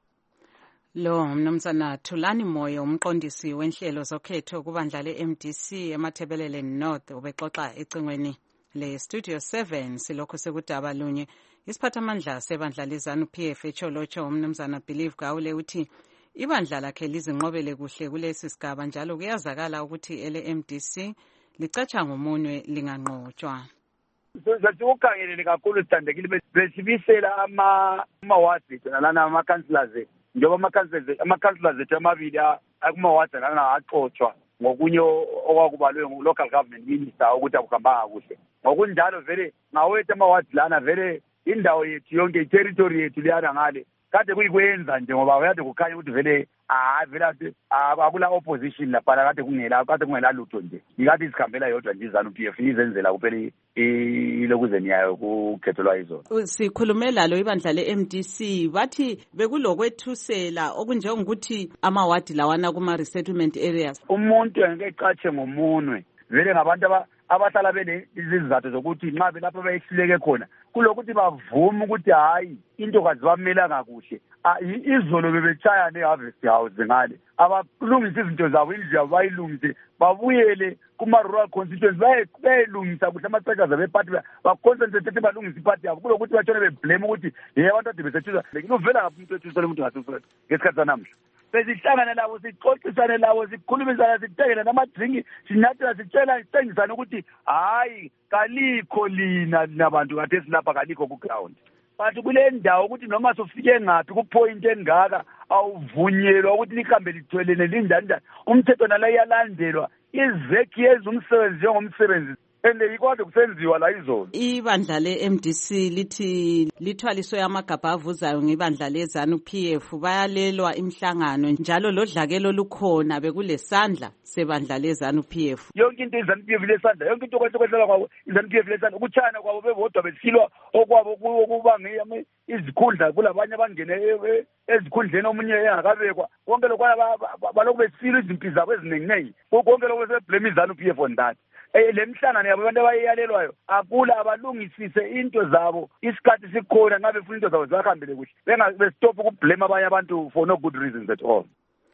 Lo mnumzana Thulani Moyo umqondisi wenhlelo zokhetho kubandla le-M D C eMathebelele North ubexoxa ecingweni le-Studio seven silokhu sekudaba lunye. Isiphathamandla sebandla leZANU-P F eCholotsho umnumzana Believe Gawule uthi ibandla lakhe lizinqobele kuhle kulesi sigaba njalo kuyazakala ukuthi ele-M D C licatsha ngomunwe linganqotshwa.
Sasukhangelele kakhulu sithandekile besibisela ama-awards ethu nalana ama-councillors njengoba ama-councillors ama-councillors ethu amabili kuma-awards nalana axotshwa ngokunye okwakubalwe ngu-local government minister ukuthi akuhambanga kuhle. Ngokunjalo vele ngawethu ama-awards lana vele indawo yethu yonke i-territory yethu liyana ngale kade kuyikwenza nje ngoba uyade kukhanya ukuthi vele ah vela akula opposition lapha kade kungela kade kungela lutho nje ikade isikhambela yodwa nje iZANU-P F izenzela kuphela ilokuzeni yayo kukhethelwa izona.
Sikhulumela lo ibandla le-M D C bathi bekulokwethusela okunjengokuthi amawadi lawana kuma resettlement areas.
Umuntu engeke ngomunwe vele ngabantu abahlala bene izizathu zokuthi nxa belapho beyihluleke khona kulokuthi bavume ukuthi hayi into kazibamela kakuhle izolo bebetshaya ne-harvest house ngale abalungisa izinto zabo indlu yabo bayilungise babuyele kuma-rural constituency bayilungisa kuhle amacekaza bephathi baconcentrate ukuthi balungisa iphathi yabo kulokuthi batshone beblame ukuthi ye abantu ade besethusa uvela ngaphi umuntu wethusele umuntu ngasusele ngesikhathi sanamhla. Besihlangane labo sixoxisane labo sikhulumisana sithengele namadrinki sinathela sitshela sithengisana ukuthi hayi kalikho lina nabantu kade esilapha kalikho ku-ground. But kule ndawo ukuthi noma sofike ngaphi ku-point engaka awuvunyelwa ukuthi lihambe lithwelene linjani njani umthetho nala iyalandelwa izekhi yenza umsebenzi njengomsebenzi ende ikwade kusenziwa la izolo.
Ibandla le-M D C lithi lithwaliswe amagabha avuzayo ngebandla leZANU-P F bayalelwa imihlangano njalo lodlakelo lukhona bekulesandla sebandla leZANU-P F.
Yonke into iZANU-P F lesandla yonke into kwesokwehlala kwabo iZANU-P F lesandla ukuchana kwabo bebodwa besilwa okwabo kubange izikhundla kulabanye abangene ezikhundleni omunye engakabekwa konke lokwana balokhu besilwa izimpi zabo eziningi konke lokhu beseblame iZANU-P F on that. Le mhlangano yabo abantu abayiyalelwayo akula abalungisise into zabo isikhathi sikhona nxa befuna into zabo zihambele kuhle bengabestop ukublame abanye abantu for no good reasons at all.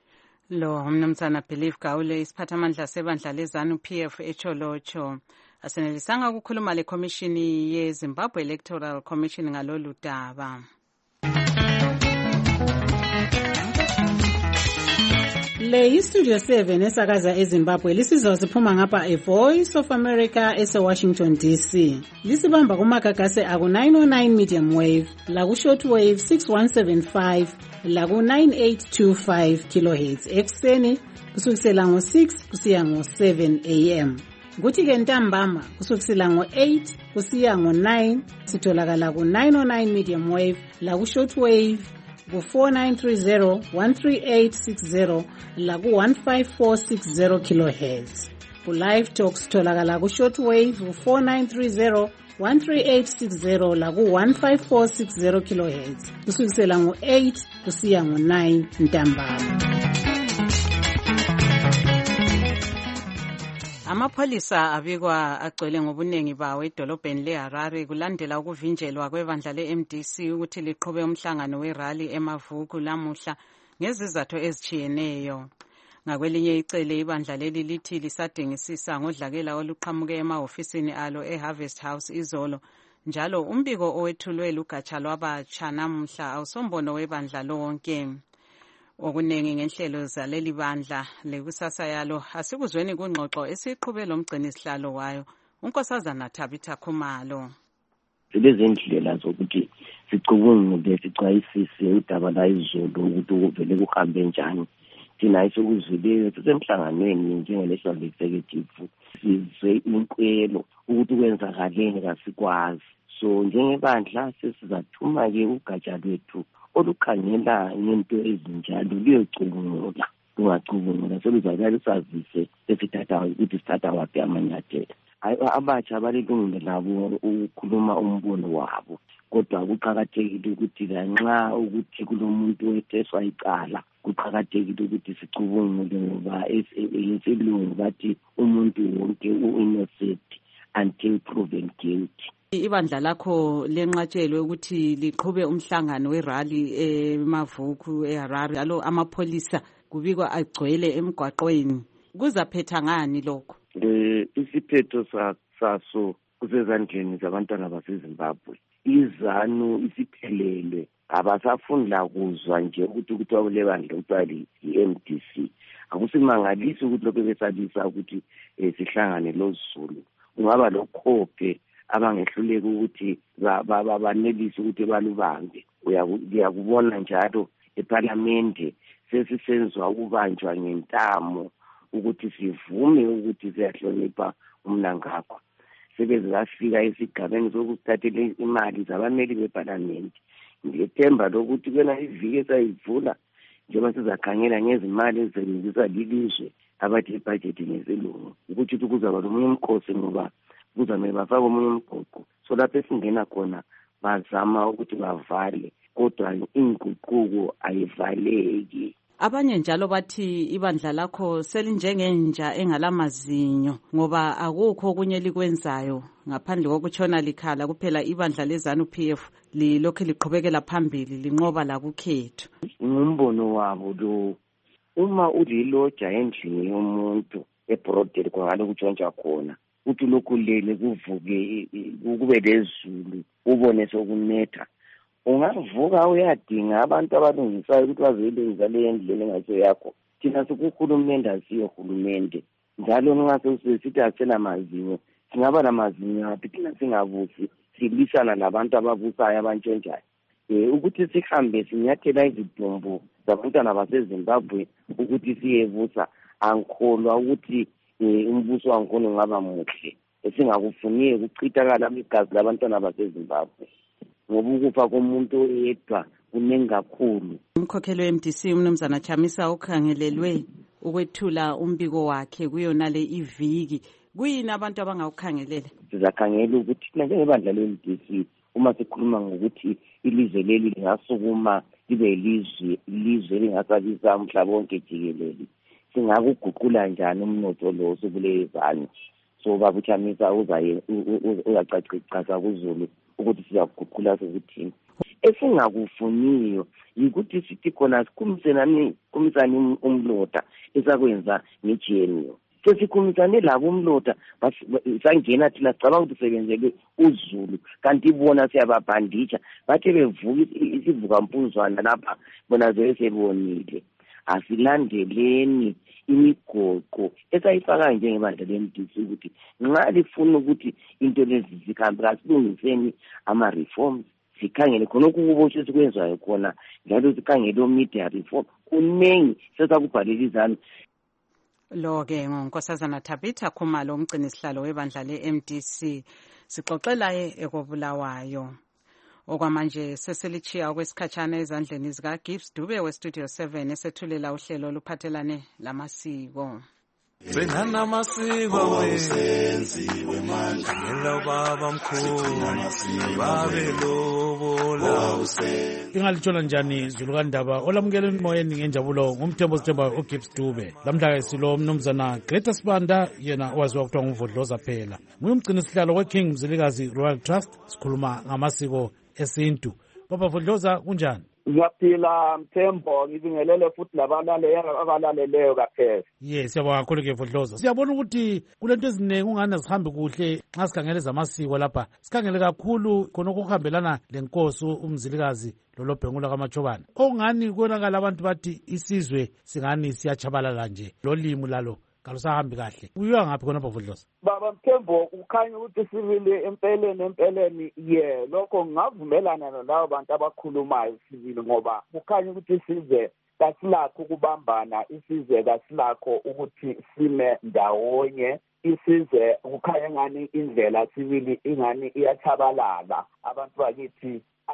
Lo umnumzana Believe Gawule isiphathamandla sebandla leZANU-P F eCholotsho asenelisanga ukukhuluma le-Commission ye-Zimbabwe Electoral Commission ngalolu daba.
Le iStudio seven esakaza eZimbabwe lisizwa siphuma ngapha eVoice of America ese-Washington D C. Lisibamba kumagagase aku nine oh nine medium wave, laku short wave six one seven five, laku nine eight two five kilohertz ekuseni kusukisela ngo six kusiya ngo seven a m. Kuthi-ke ntambama kusukisela ngo eight kusiya ngo nine sitholakala ku nine oh nine medium wave, laku short wave ku four nine three zero, one three eight six zero la ku one five four six zero kilohertz. Ku live talks tholakala ku short wave ku four nine three zero, one three eight six zero la ku one five four six zero kilohertz kusukisela ngo eight kusiya ngo nine ntambama.
Amapholisa abikwa agcwele ngobuningi bawo edolobheni leHarare kulandela ukuvinjelwa kwebandla le-M D C ukuthi liqhube umhlangano werally eMavuku lamuhla ngezizathu ezitshiyeneyo. Ngakwelinye icele ibandla leli lithi lisadingisisa ngodlakela oluqhamuke emahofisini alo eHarvest House izolo njalo umbiko owethulwe lugatsha lwabatsha namuhla awusombono webandla lonke. Okunengi ngenhlelo zaleli bandla lekusasa yalo asikuzweni kungxoxo esiqhube lomgcini sihlalo wayo unkosazana Thabitha Khumalo.
Silezindlela zokuthi sicubungule sicwayisise udaba la izolo ukuthi kuvele kuhambe njani. Thina isikuzwile sisemhlanganweni njenge-National Executive sizwe inkwelo ukuthi kwenzakaleni kasikwazi. So njengebandla sesizathuma ke ugatsha lwethu olukhangela ngento ezinjalo luyocubungula lungacubungula seluzakala usazise esithatha ukuthi sithatha waphi amanyathelo. Abatsha balilungile labo ukukhuluma umbono wabo, kodwa kuqakathekile ukuthi lanxa ukuthi kulomuntu wetheswa icala kuqakathekile ukuthi sicubungule ngoba esilungu bathi umuntu wonke u-innocent until proven guilty.
Ibandla lakho lenqatshelwe ukuthi liqhube umhlangano werally eMavuku eHarare, njalo amapholisa kubikwa agcwele emgwaqweni. Kuzaphetha ngani lokho?
Le isiphetho saso kusezandleni zabantwana baseZimbabwe. Izanu isiphelelwe, abasafunda kuzwa nje ukuthi kuthiwa kule bandla kuthiwa yi-M D C. Akusimangalisi ukuthi lokho besabisa ukuthi sihlangane loZulu. Kungaba lokhophe abangehluleka ukuthi banelise ukuthi balubambe. Uyakubona njalo eParliament sesisenzwa ukubanjwa ngentamo ukuthi sivume ukuthi siyahlonipha umnankakho. Sebeze bafika esigabeni sokuthathela imali zabameli beParliament. Ngiyethemba lokuthi kena iviki esayivula njengoba sizakhangela ngezimali ezisebenzisa lilizwe abathi ibudget ngesilungu ukuthi kuzaba nomunye umkhosi ngoba kuzamele bafake omunye umgoqo. So lapho esingena khona bazama ukuthi bavale, kodwa inguquko ayivaleki.
Abanye njalo bathi ibandla lakho selinjengenja engalamazinyo ngoba akukho okunye likwenzayo ngaphandle kokutshona likhala kuphela. Ibandla leZANU P F lilokhu liqhubekela phambili linqoba lakukhethu.
Ngumbono wabo lo, uma uliloja endlini yomuntu ebrodeli kwangale kutshontsha khona uthi lokhu lele kuvuke kube lezulu ubone sokunetha, ungavuka uyadinga abantu abalungisayo ukuthi bazeyilungisa le endlini engasiyo yakho. Thina sikuhulumende asiyo hulumende, njalo ngasesithi asena mazinyo. Singaba namazinyo aphi thina singabusi silisana labantu ababusayo abantshontshayo? Eh ukuthi sihambe sinyathela izidumbu zabantwana baseZimbabwe ukuthi siyebusa, angikholwa ukuthi umbuso wankhona ungaba muhle. Esingakufuniye ukuchithakala igazi labantwana baseZimbabwe ngoba ukufa komuntu oyedwa kuningi kakhulu.
Umkhokheli we-M D C umnumzana Chamisa ukhangelelwe ukwethula umbiko wakhe kuyona le iviki. Kuyini abantu abangawukhangelela?
Sizakhangela ukuthi thina njengebandla le-M D C uma sikhuluma ngokuthi ilizwe leli lingasukuma libe ilizwe ilizwe lingasabisa umhlaba wonke jikelele, singakuguqula njani umnotho lo osukulezana? So baba uChamisa uzaye uyacacicaza kuZulu ukuthi siyaguqula sokuthini. Esingakufuniyo yikuthi sithi khona sikhumisenani kumisani umlota esakwenza nge-G N U. Sesikhumisane labo umlota sangena thina sicabanga ukuthi sebenzele uZulu kanti bona siyababhanditsha bathe bevuka isivuka mpuzwana lapha bona zesebonile. Asilandeleni imigoqo esayifaka njengebandla le-M D C ukuthi nxa lifuna ukuthi into lezi zikhambe kasilungiseni ama-reforms, sikhangele khona okukubotshe sikwenzayo khona njalo sikhangele o-media reform kunengi sesakubhalela izanu.
Lo-ke nguNkosazana Tabitha Khumalo umgcini sihlalo webandla le-M D C sixoxelaye ekobulawayo. Okwamanje seselichiya okwesikhatshana ezandleni zikaGibbs Dube westudio seven esethulela uhlelo oluphathelane lamasiko.
Bengana amasiko wesenziwe manje ngela baba mkhulu babe lobola.
Ingalithola njani Zulukandaba olamukela emoyeni ngenjabulo ngumthembo sithemba uGibbs Dube. Lamhla silo mnumzana Greta Sibanda yena owaziwa kuthiwa ngumvodloza phela. Nguyumgcini sihlalo weKing Mzilikazi Royal Trust sikhuluma ngamasiko esintu. Baba Vodloza kunjani?
Ngiyaphila Mthembo, ngibingelele futhi labalale abalaleleyo kaphela.
Yes, siyabonga kakhulu ke Vodloza. Siyabona ukuthi kulento eziningi ungana zihambe kuhle nxa sikhangele zamasiko lapha. Sikhangele kakhulu khona okuhambelana lenkosi uMzilikazi lolobhengula kaMachobane. Ongani konakala abantu bathi isizwe singani siyachabalala nje. Lolimi lalo kalusahambi kahle. Uyiwa ngaphi khona Vodloza?
Baba Mthembo, ukhanya ukuthi sivile empeleni empeleni ye lokho ngavumelana nalabo bantu abakhulumayo sivile ngoba ukhanya ukuthi size kasilakho ukubambana, isizwe kasilakho ukuthi sime ndawonye, isizwe kukhanya ngani indlela sivile ingani iyachabalala. Abantu bakithi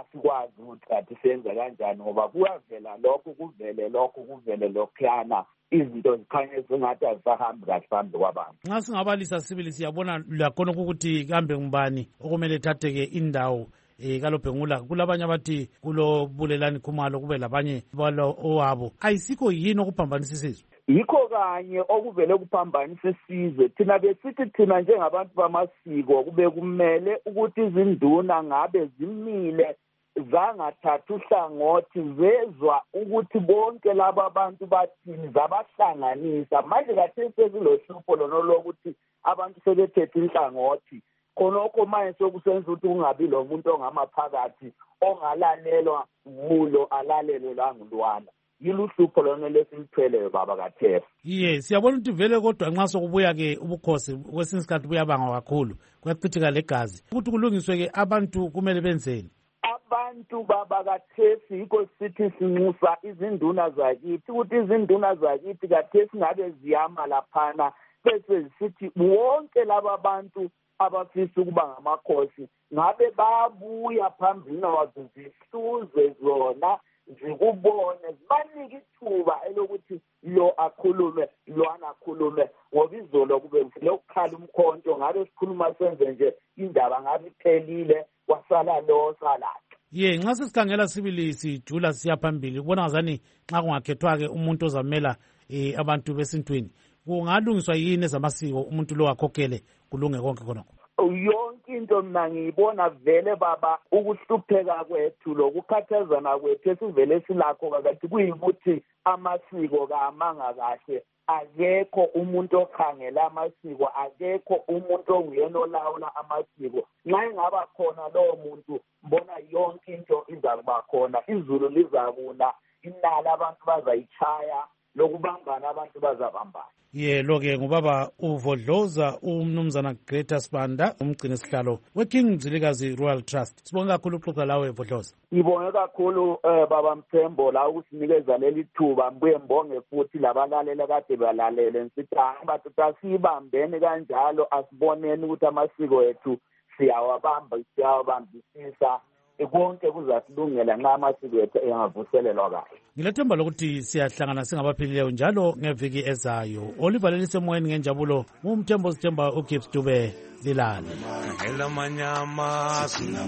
asikwazi ukuthi kathi senze kanjani ngoba kuyavela lokho kuvele lokho kuvele lokhuyana izinto zikhanye zingathi azisahambi kahle phambi kwabantu.
Nxa singabalisa sibili siyabona lakhona ukuthi kambe ngubani okumele thatheke indawo eh kalobhengula kulabanye abathi kulo Bulelani Khumalo kube labanye balo owabo ayisikho yini okuphambanisa isizwe.
Yikho kanye okuvele kuphambanisa isizwe thina besithi thina njengabantu bamasiko kube kumele ukuthi izinduna ngabe zimile zangathatha uhlangothi zezwa ukuthi bonke laba bantu bathini zabahlanganisa manje kathesi sekulohlupho lono lokuthi abantu sebethethe inhlangothi khonokho manje sokusenza ukuthi kungabi lo muntu ongamaphakathi ongalalelwa mulo alalelwe langulwana yiluhlupho lona lesilithweleyo baba kaThesa.
Ye siyabona ukuthi vele kodwa nxa sokubuya ke ubukhosi kwesinye isikhathi buyabanga kakhulu kuyachitheka legazi ukuthi kulungiswe ke abantu kumele benzeni.
Abantu baba kaThesi yikho sithi sinxusa izinduna zakithi ukuthi izinduna zakithi kaThesi ngabe ziyama laphana bese sithi wonke laba bantu abafisa ukuba ngamakhosi ngabe babuya phambili kwazo zihluze zona zikubone zibanike ithuba elokuthi lo akhulume lwana akhulume ngoba izolo kube lokukhala umkhonto ngabe sikhuluma senze nje indaba ngabe iphelile kwasala lo sala.
Ye nxa sesikhangela sibili sijula siya phambili kubona ngazani nxa kungakhethwa ke umuntu ozamela eh abantu besintwini kungalungiswa yini ezamasiko umuntu lo akhokhele kulunge konke khonokho.
Yonke into mina ngiyibona vele baba ukuhlupheka kwethu lokukhathazana kwethu esivele silakho kathi kuyikuthi amasiko kamanga kahle akekho umuntu okhangela amasiko akekho umuntu onguyena olawula amasiko nxa engaba khona lowo muntu mbona yonke into izakuba khona izulu lizakuna inala abantu bazayichaya lokubambana abantu bazabambana.
Ye loke ngubaba uVodloza umnumzana Greta Sibanda umgcini sihlalo weKing Mzilikazi Royal Trust. Sibonga kakhulu uxoxa lawe Vodloza.
Ngibonge kakhulu eh baba Mthembo la ukusinikeza leli thuba mbuye mbonge futhi labalalela kade balalele nsithi hamba tutasibambene kanjalo asiboneni ukuthi amasiko ethu siyawabamba siyawabambisisa konke kuzasilungela nxa amasiko ethu engavuselelwa kahle.
Ngilethemba lokuthi siyahlangana singabaphilileyo njalo ngeviki ezayo. Olivalelise moyeni ngenjabulo umthembo sithemba uGibbs Dube lilale.
Ngela manyama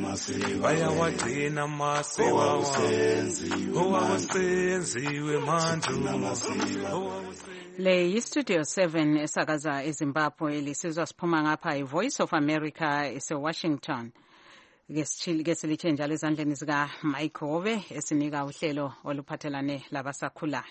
bayawagcina amasiko owasenziwe manje.
Le yiStudio seven esakaza eZimbabwe lisizwa siphuma ngapha iVoice of America eseWashington. Ngesilitshe njalo ezandleni zika Mike Hove esinika uhlelo oluphathelane labasakhulayo.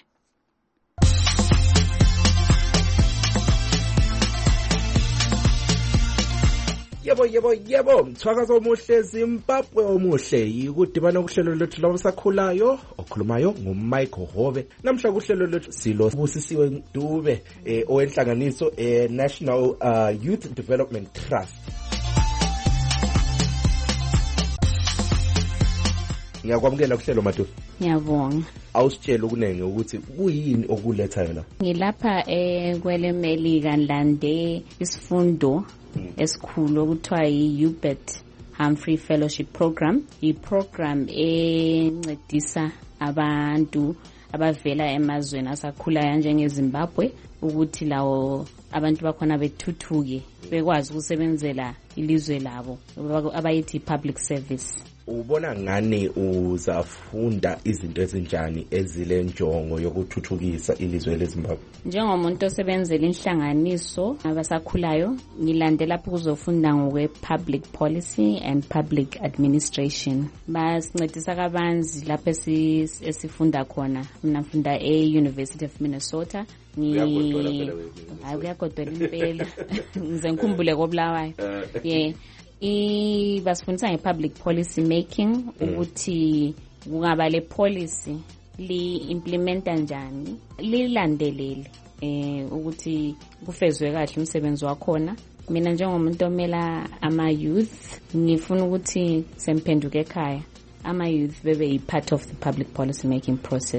Yebo yebo yebo mthwakazo omuhle Zimbabwe omuhle yikudibana kuhlelo lethu labasakhulayo okhulumayo nguMike Hove. Namhla kuhlelo lethu silo Busisiwe Dube eh owenhlanganiso eh National uh, Youth Development Trust. Ngiyakwamukela kuhlelo Madu.
Ngiyabonga.
Awusitshela ukunenge ukuthi kuyini okuletha la.
Ngilapha eh kwelemelika Nlande isifundo esikhulu okuthiwa yi-U B E T Humphrey Fellowship Program. I-program encedisa abantu abavela emazweni asakhulayo njengeZimbabwe ukuthi lawo abantu bakhona bethuthuke bekwazi ukusebenzela ilizwe labo abayithi public service.
Ubona ngani uzafunda izinto ezinjani ezile njongo yokuthuthukisa ilizwe leZimbabwe?
Njengomuntu osebenzela inhlanganiso abasakhulayo ngilandela lapho kuzofunda ngokwe public policy and public administration. Basincedisa kabanzi lapho esifunda khona. Mina ngifunda e-University of Minnesota. Ni akuyagodola impela. Ngize ngikhumbule koBulawayo. Yeah. I basifundisa nge-public policy making ukuthi kungaba le policy li implementa njani lilandelele eh ukuthi kufezwe kahle umsebenzi wakhona. Mina njengomuntu omela ama youth ngifuna ukuthi semphenduke ekhaya ama youth bebe yi part of the public policy making process.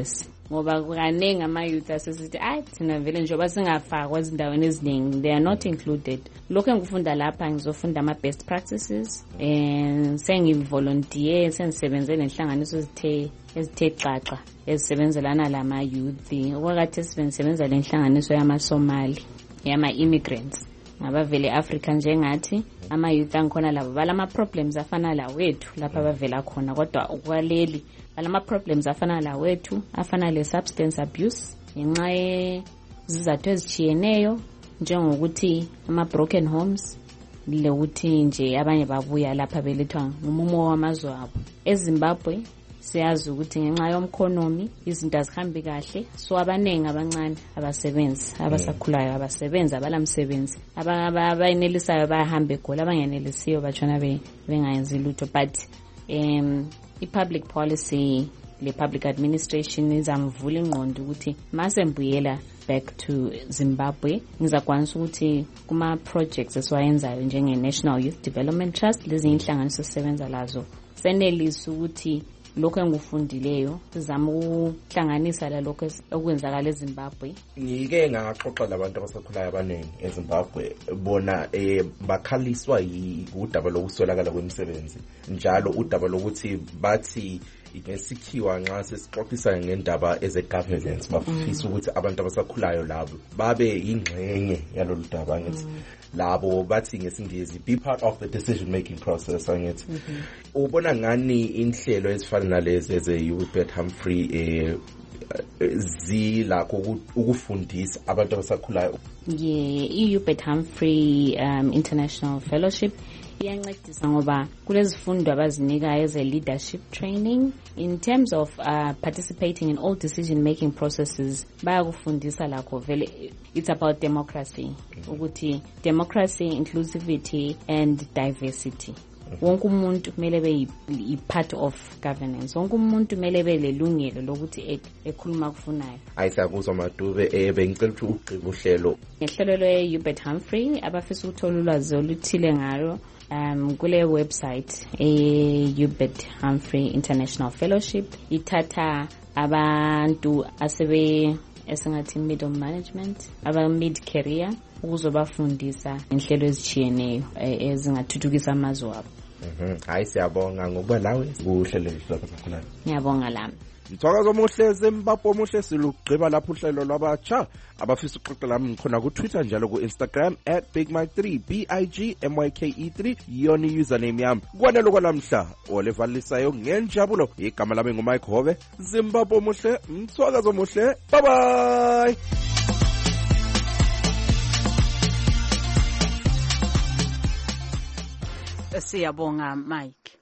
ngoba kaningi ama-youth asesithi ayi thina vele njengoba singafakwa ezindaweni eziningi, they are not included. Lokhu engifunda lapha ngizofunda ama-best practices, um sengivolontiye, sengisebenze nenhlanganiso ezithe ezithe xaxa ezisebenzelana lama-youth. Okwakade sisebenza le nhlanganiso yama-Somali, yama-immigrants, ngabavele Africa njengathi. Ama-youth angikhona labo balama-problems afana la wethu lapha bavela khona, kodwa ukwaleli balama-problems afana la wethu, afana le-substance abuse ngenxa yezizathu ezitshiyeneyo, njengokuthi ama-broken homes, lokuthi nje abanye babuya lapha belethwa ngumumo wamazwe abo. EZimbabwe siyazi ukuthi ngenxa yomkhonomi izinto azihambi kahle, so abaningi abancane abasebenzi, abasakhulayo abasebenzi, abalamsebenzi, abayenelisayo bayahamba egoli, abangenelisiyo batshona bengayenzi lutho. But um i-public policy, le-public administration izamvula ingqondo ukuthi masembuyela back to Zimbabwe ngizakwanisa ukuthi kuma-projects esiwayenzayo njenge-National Youth Development Trust, lezi inhlanganiso sisebenza lazo, senelisa ukuthi lokho engikufundileyo sizama ukuhlanganisa lalokho okwenzakala eZimbabwe.
Ngike ngaxoxa labantu abasakhulayo abaningi eZimbabwe, bona eh bakhaliswa udaba lokuswelakala kwemisebenzi, njalo udaba lokuthi bathi ngesikhiwa nxa sesixoxisa ngendaba eze-governance bafisa ukuthi abantu abasakhulayo labo babe yingxenye yalolu daba. Ngithi labo bathi ngesingisi be part of the decision making process. Angithi ubona ngani inhlelo ezifana nalezi eze-Hubert Humphrey eh zilakho ukufundisa abantu abasakhulayo?
Yeah, i-Hubert Humphrey um, International Fellowship iyancedisa ngoba kulezifundo abazinikayo eze-leadership training in terms of uh, participating in all decision making processes. Bayakufundisa lakho vele it's about democracy, ukuthi democracy, inclusivity and diversity. Wonke umuntu kumele be part of governance, wonke umuntu kumele be lelungelo lokuthi ekhuluma kufunayo.
Ayisakuzwa Madube eh bengicela ukuthi ugqibe uhlelo
ngehlelo le-Hubert Humphrey abafisa ukuthola ulwazi oluthile ngalo um kule website e-Hubert Humphrey International Fellowship ithatha abantu asebe esingathi middle management, aba mid career, ukuzobafundisa inhlelo ezitshiyeneyo ezingathuthukisa amazwe abo.
Mhm, hayi siyabonga ngokuba lawe kuhlelo lwabakhona.
Ngiyabonga lami.
Mthwakazi omuhle Zimbabwe omuhle silugqiba lapho uhlelo lwabatsha abafisa ukuxoxa lami khona ku Twitter njalo ku Instagram at big mike three B I G M Y K E three yona username yami. Kwanelo kwalamhla olevalisayo ngenjabulo igama lami nguMike Hove. Zimbabwe omuhle, mthwakazi omuhle. Bye bye.
Siyabonga Mike.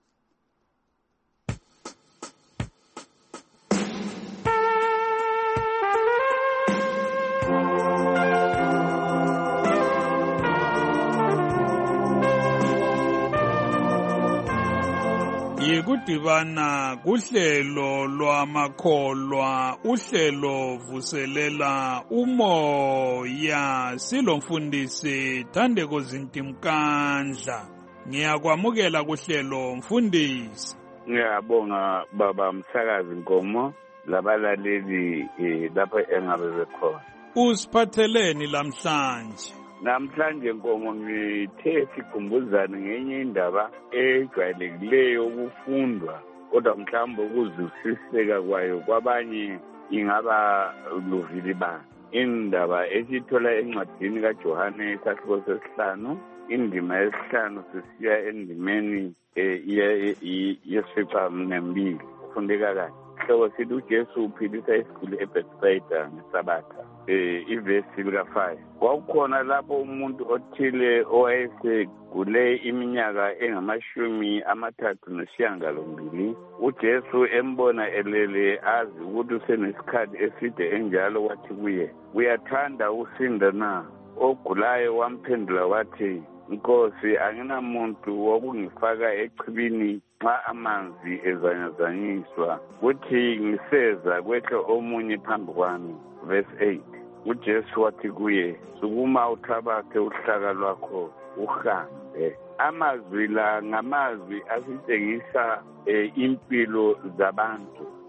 Yikudibana kuhlelo lwamakholwa, uhlelo vuselela umoya, silomfundisi Thandeko Zintimkandla. Ngiyakwamukela kuhlelo mfundisi.
Ngiyabonga baba Msakazi Nkomo labalaleli lapha engabe bekhona.
Usiphatheleni lamhlanje?
Namhlanje Nkomo ngithe sikhumbuzane ngenye indaba ejwayelekileyo ukufundwa, kodwa mhlawumbe ukuzwisiseka kwayo kwabanye ingaba luvili bani. Indaba esithola encwadini kaJohane isahluko sesihlanu, indima yesihlanu sisiya endimeni yesificaminwembili. Kufundeka kanje. Hloko sithi uJesu uphilisa isiguli eBethsaida ngeSabatha. Eh ivesi lika five. Kwakukhona lapho umuntu othile owayesegule iminyaka engamashumi amathathu nesishiyagalombili. uJesu embona elele azi ukuthi usenesikhathi eside enjalo, wathi kuye, uyathanda usinda na? Ogulayo wamphendula wathi, Nkosi, anginamuntu wokungifaka echibini xa amanzi ezanyazanyiswa, kuthi ngiseza kwehle omunye phambi kwami. Verse eight. uJesu wathi kuye, sukuma uthabathe uhlaka lwakho uhambe. Amazwi la ngamazwi asitshengisa impilo zabantu.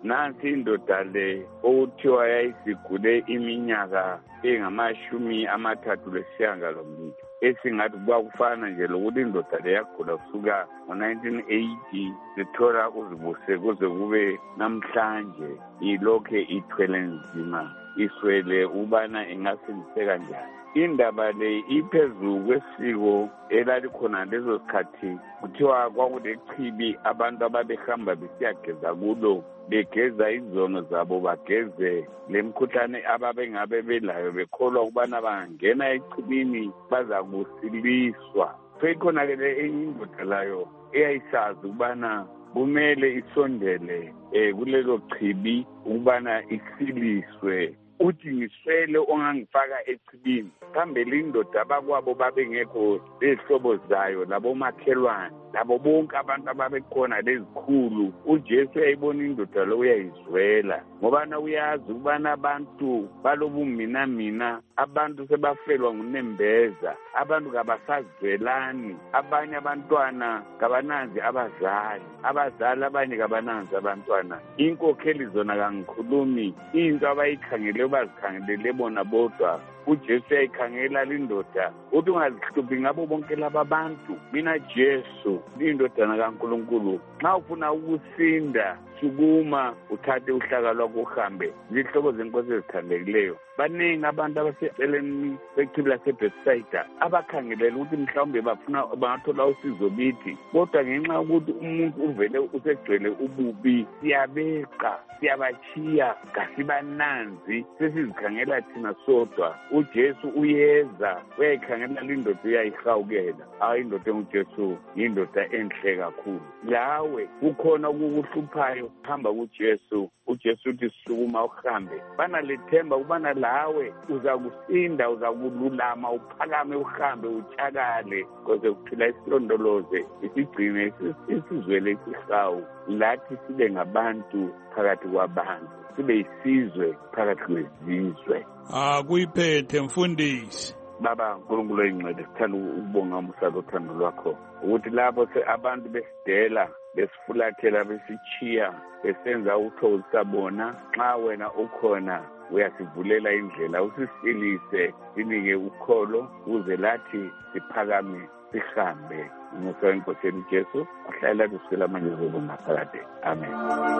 nansi indoda le okuthiwa yayisigule iminyaka engamashumi amathathu lesishiyagalombili esingathi kwakufana nje lokuthi indoda le yagula kusuka ngo-nineteen eighty zithola uzibuse kuze kube namhlanje ilokhe ithwele nzima iswele ubana ingasindiseka njani. Indaba le iphezulu kwesiko elalikhona lezo sikhathi kuthiwa kwakulechibi abantu ababehamba besiyageza kulo begeza izono zabo bageze lemkhuhlane ababengabe belayo bekholwa ukubana bangena echibini baza kusiliswa. Seyikhona-ke le enye indoda layo eyayisazi ukubana kumele isondele um kulelo chibi ukubana isiliswe. Uthi ngiswele ongangifaka echibini kambe lindoda abakwabo babengekho lezihlobo zayo labomakhelwane labo bonke abantu ababekhona lezikhulu. uJesu yayibona indoda lo uyayizwela ngobana uyazi ukubana abantu balobumina mina abantu sebafelwa ngunembeza abantu kabasazwelani abanye abantwana kabananzi abazali abazali abanye kabananzi abantwana. Inkokheli zona kangikhulumi into abayikhangele bazikhangelele bona bodwa. uJesu yayikhangela lindoda uthi ungazihluphi ngabo bonke laba bantu mina Jesu indodana kaNkulunkulu nxa ufuna ukusinda sukuma uthathe uhlaka lwakho uhambe. Zihlobo zenkosi ezithandekileyo baningi abantu abaseceleni kwechibi laseBethsaida abakhangelela ukuthi mhlawumbe bafuna bangathola usizo bithi kodwa ngenxa yokuthi umuntu uvele usegcwele ububi siyabeqa siyabachiya kasibananzi sesizikhangela thina sodwa. uJesu uyeza uyayikhangela lindoda uyayihawukela. Hayi indoda enguJesu yindoda enhle kakhulu. Lawe kukhona ukukuhluphayo hamba kuJesu. uJesu uthi sukuma uhambe. Banalethemba ukubana lawe uzakusinda uzakululama uphakame uhambe utshakale koze kuphila isilondoloze isigcine isizwele isihawu lathi sibe ngabantu phakathi kwabantu sibe isizwe phakathi kwezizwe.
Akuyiphethe mfundisi.
Baba uNkulunkulu oyincede sithanda ukubonga umsalo othando lwakho ukuthi lapho abantu besidela besifulathela besichiya besenza uthokozisa bona nxa wena ukhona uyasivulela indlela usisilise sinike ukholo uze lathi siphakame sihambe. Umusa wenkosi yethu Jesu ahlala kusela manje zobona phakade. Amen.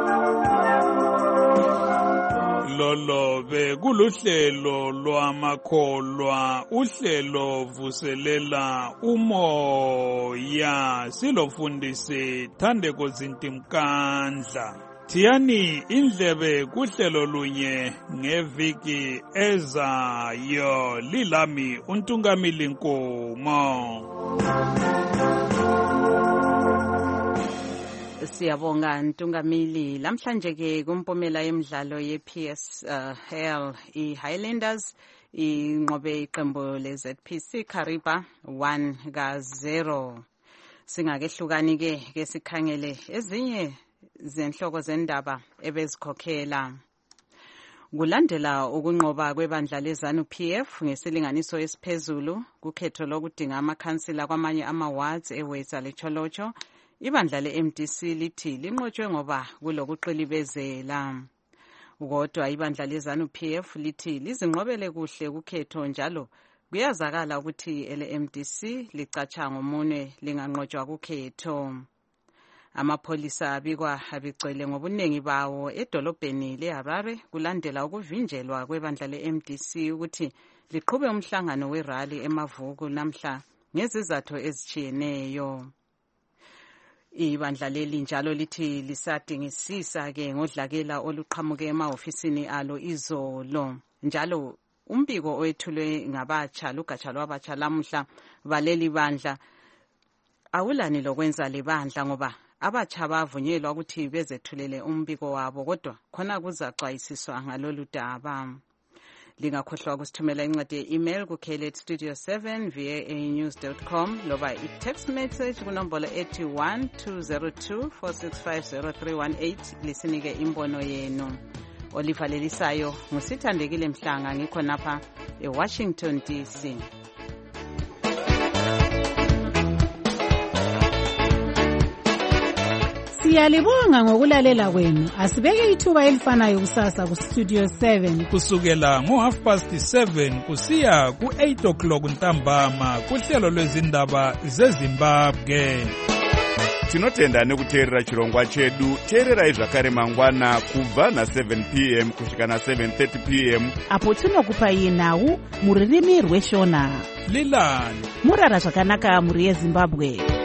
Lolo bekuluhlelo lwamakholwa uhlelo vuselela umoya silofundisi Thandeko Zintimkandla. Thiyani indlebe kuhlelo lunye ngeviki ezayo lilami uNtungamili Nkomo.
Siyabonga Ntungamili. Lamhlanje ke kumpumela yemidlalo ye-P S L i-Highlanders inqobe iqembu le-Z P C Kariba one ka zero. Singakehlukani ke ke sikhangele ezinye zenhloko zendaba ebezikhokhela. Kulandela ukunqoba kwebandla leZANU P F ngesilinganiso esiphezulu kukhetho lokudinga amakhansila kwamanye ama-wards eWesa leCholocho, ibandla le-M D C lithi linqotshwe ngoba kulokuqilibezela. Kodwa ibandla leZANU P F lithi lizinqobele kuhle kukhetho njalo kuyazakala ukuthi ele-M D C licatsha ngomunwe linganqotshwa kukhetho. Amapholisa abikwa abigcwele ngobuningi bawo edolobheni leHarare kulandela ukuvinjelwa kwebandla le-M D C ukuthi liqhube umhlangano werali emavuku namhla ngezizathu ezitshiyeneyo. Ibandla leli njalo lithi lisadingisisa ke ngodlakela oluqhamuke emahofisini alo izolo. Njalo umbiko owethulwe ngabatsha lugatsha lwabatsha lamuhla baleli bandla awulani lokwenza lebandla ngoba abatsha bavunyelwa ukuthi bezethulele umbiko wabo kodwa khona kuzaxwayisiswa ngalolu daba. Lingakhohlwa kusithumela incwadi ye-email ku k l at studio seven v a a news dot com loba i-text message kunombolo ethi one two zero two four six five zero three one eight lisinike imbono yenu. Oliver Lelisayo ngusithandekile Mhlanga ngikho napha eWashington D C.
Siyalibonga ngokulalela kwenu. Asibeke ithuba elifanayo kusasa ku Studio seven
kusukela ngo half past seven kusiya ku eight o'clock ntambama kuhlelo lwezindaba zeZimbabwe.
Tinotenda nekuteerera chirongwa chedu. Teererai zvakare mangwana kubva na seven p m kusvika na seven thirty p m
apo tinokupai nhau muririmi rweshona.
Lilani
murara zvakanaka muri yeZimbabwe.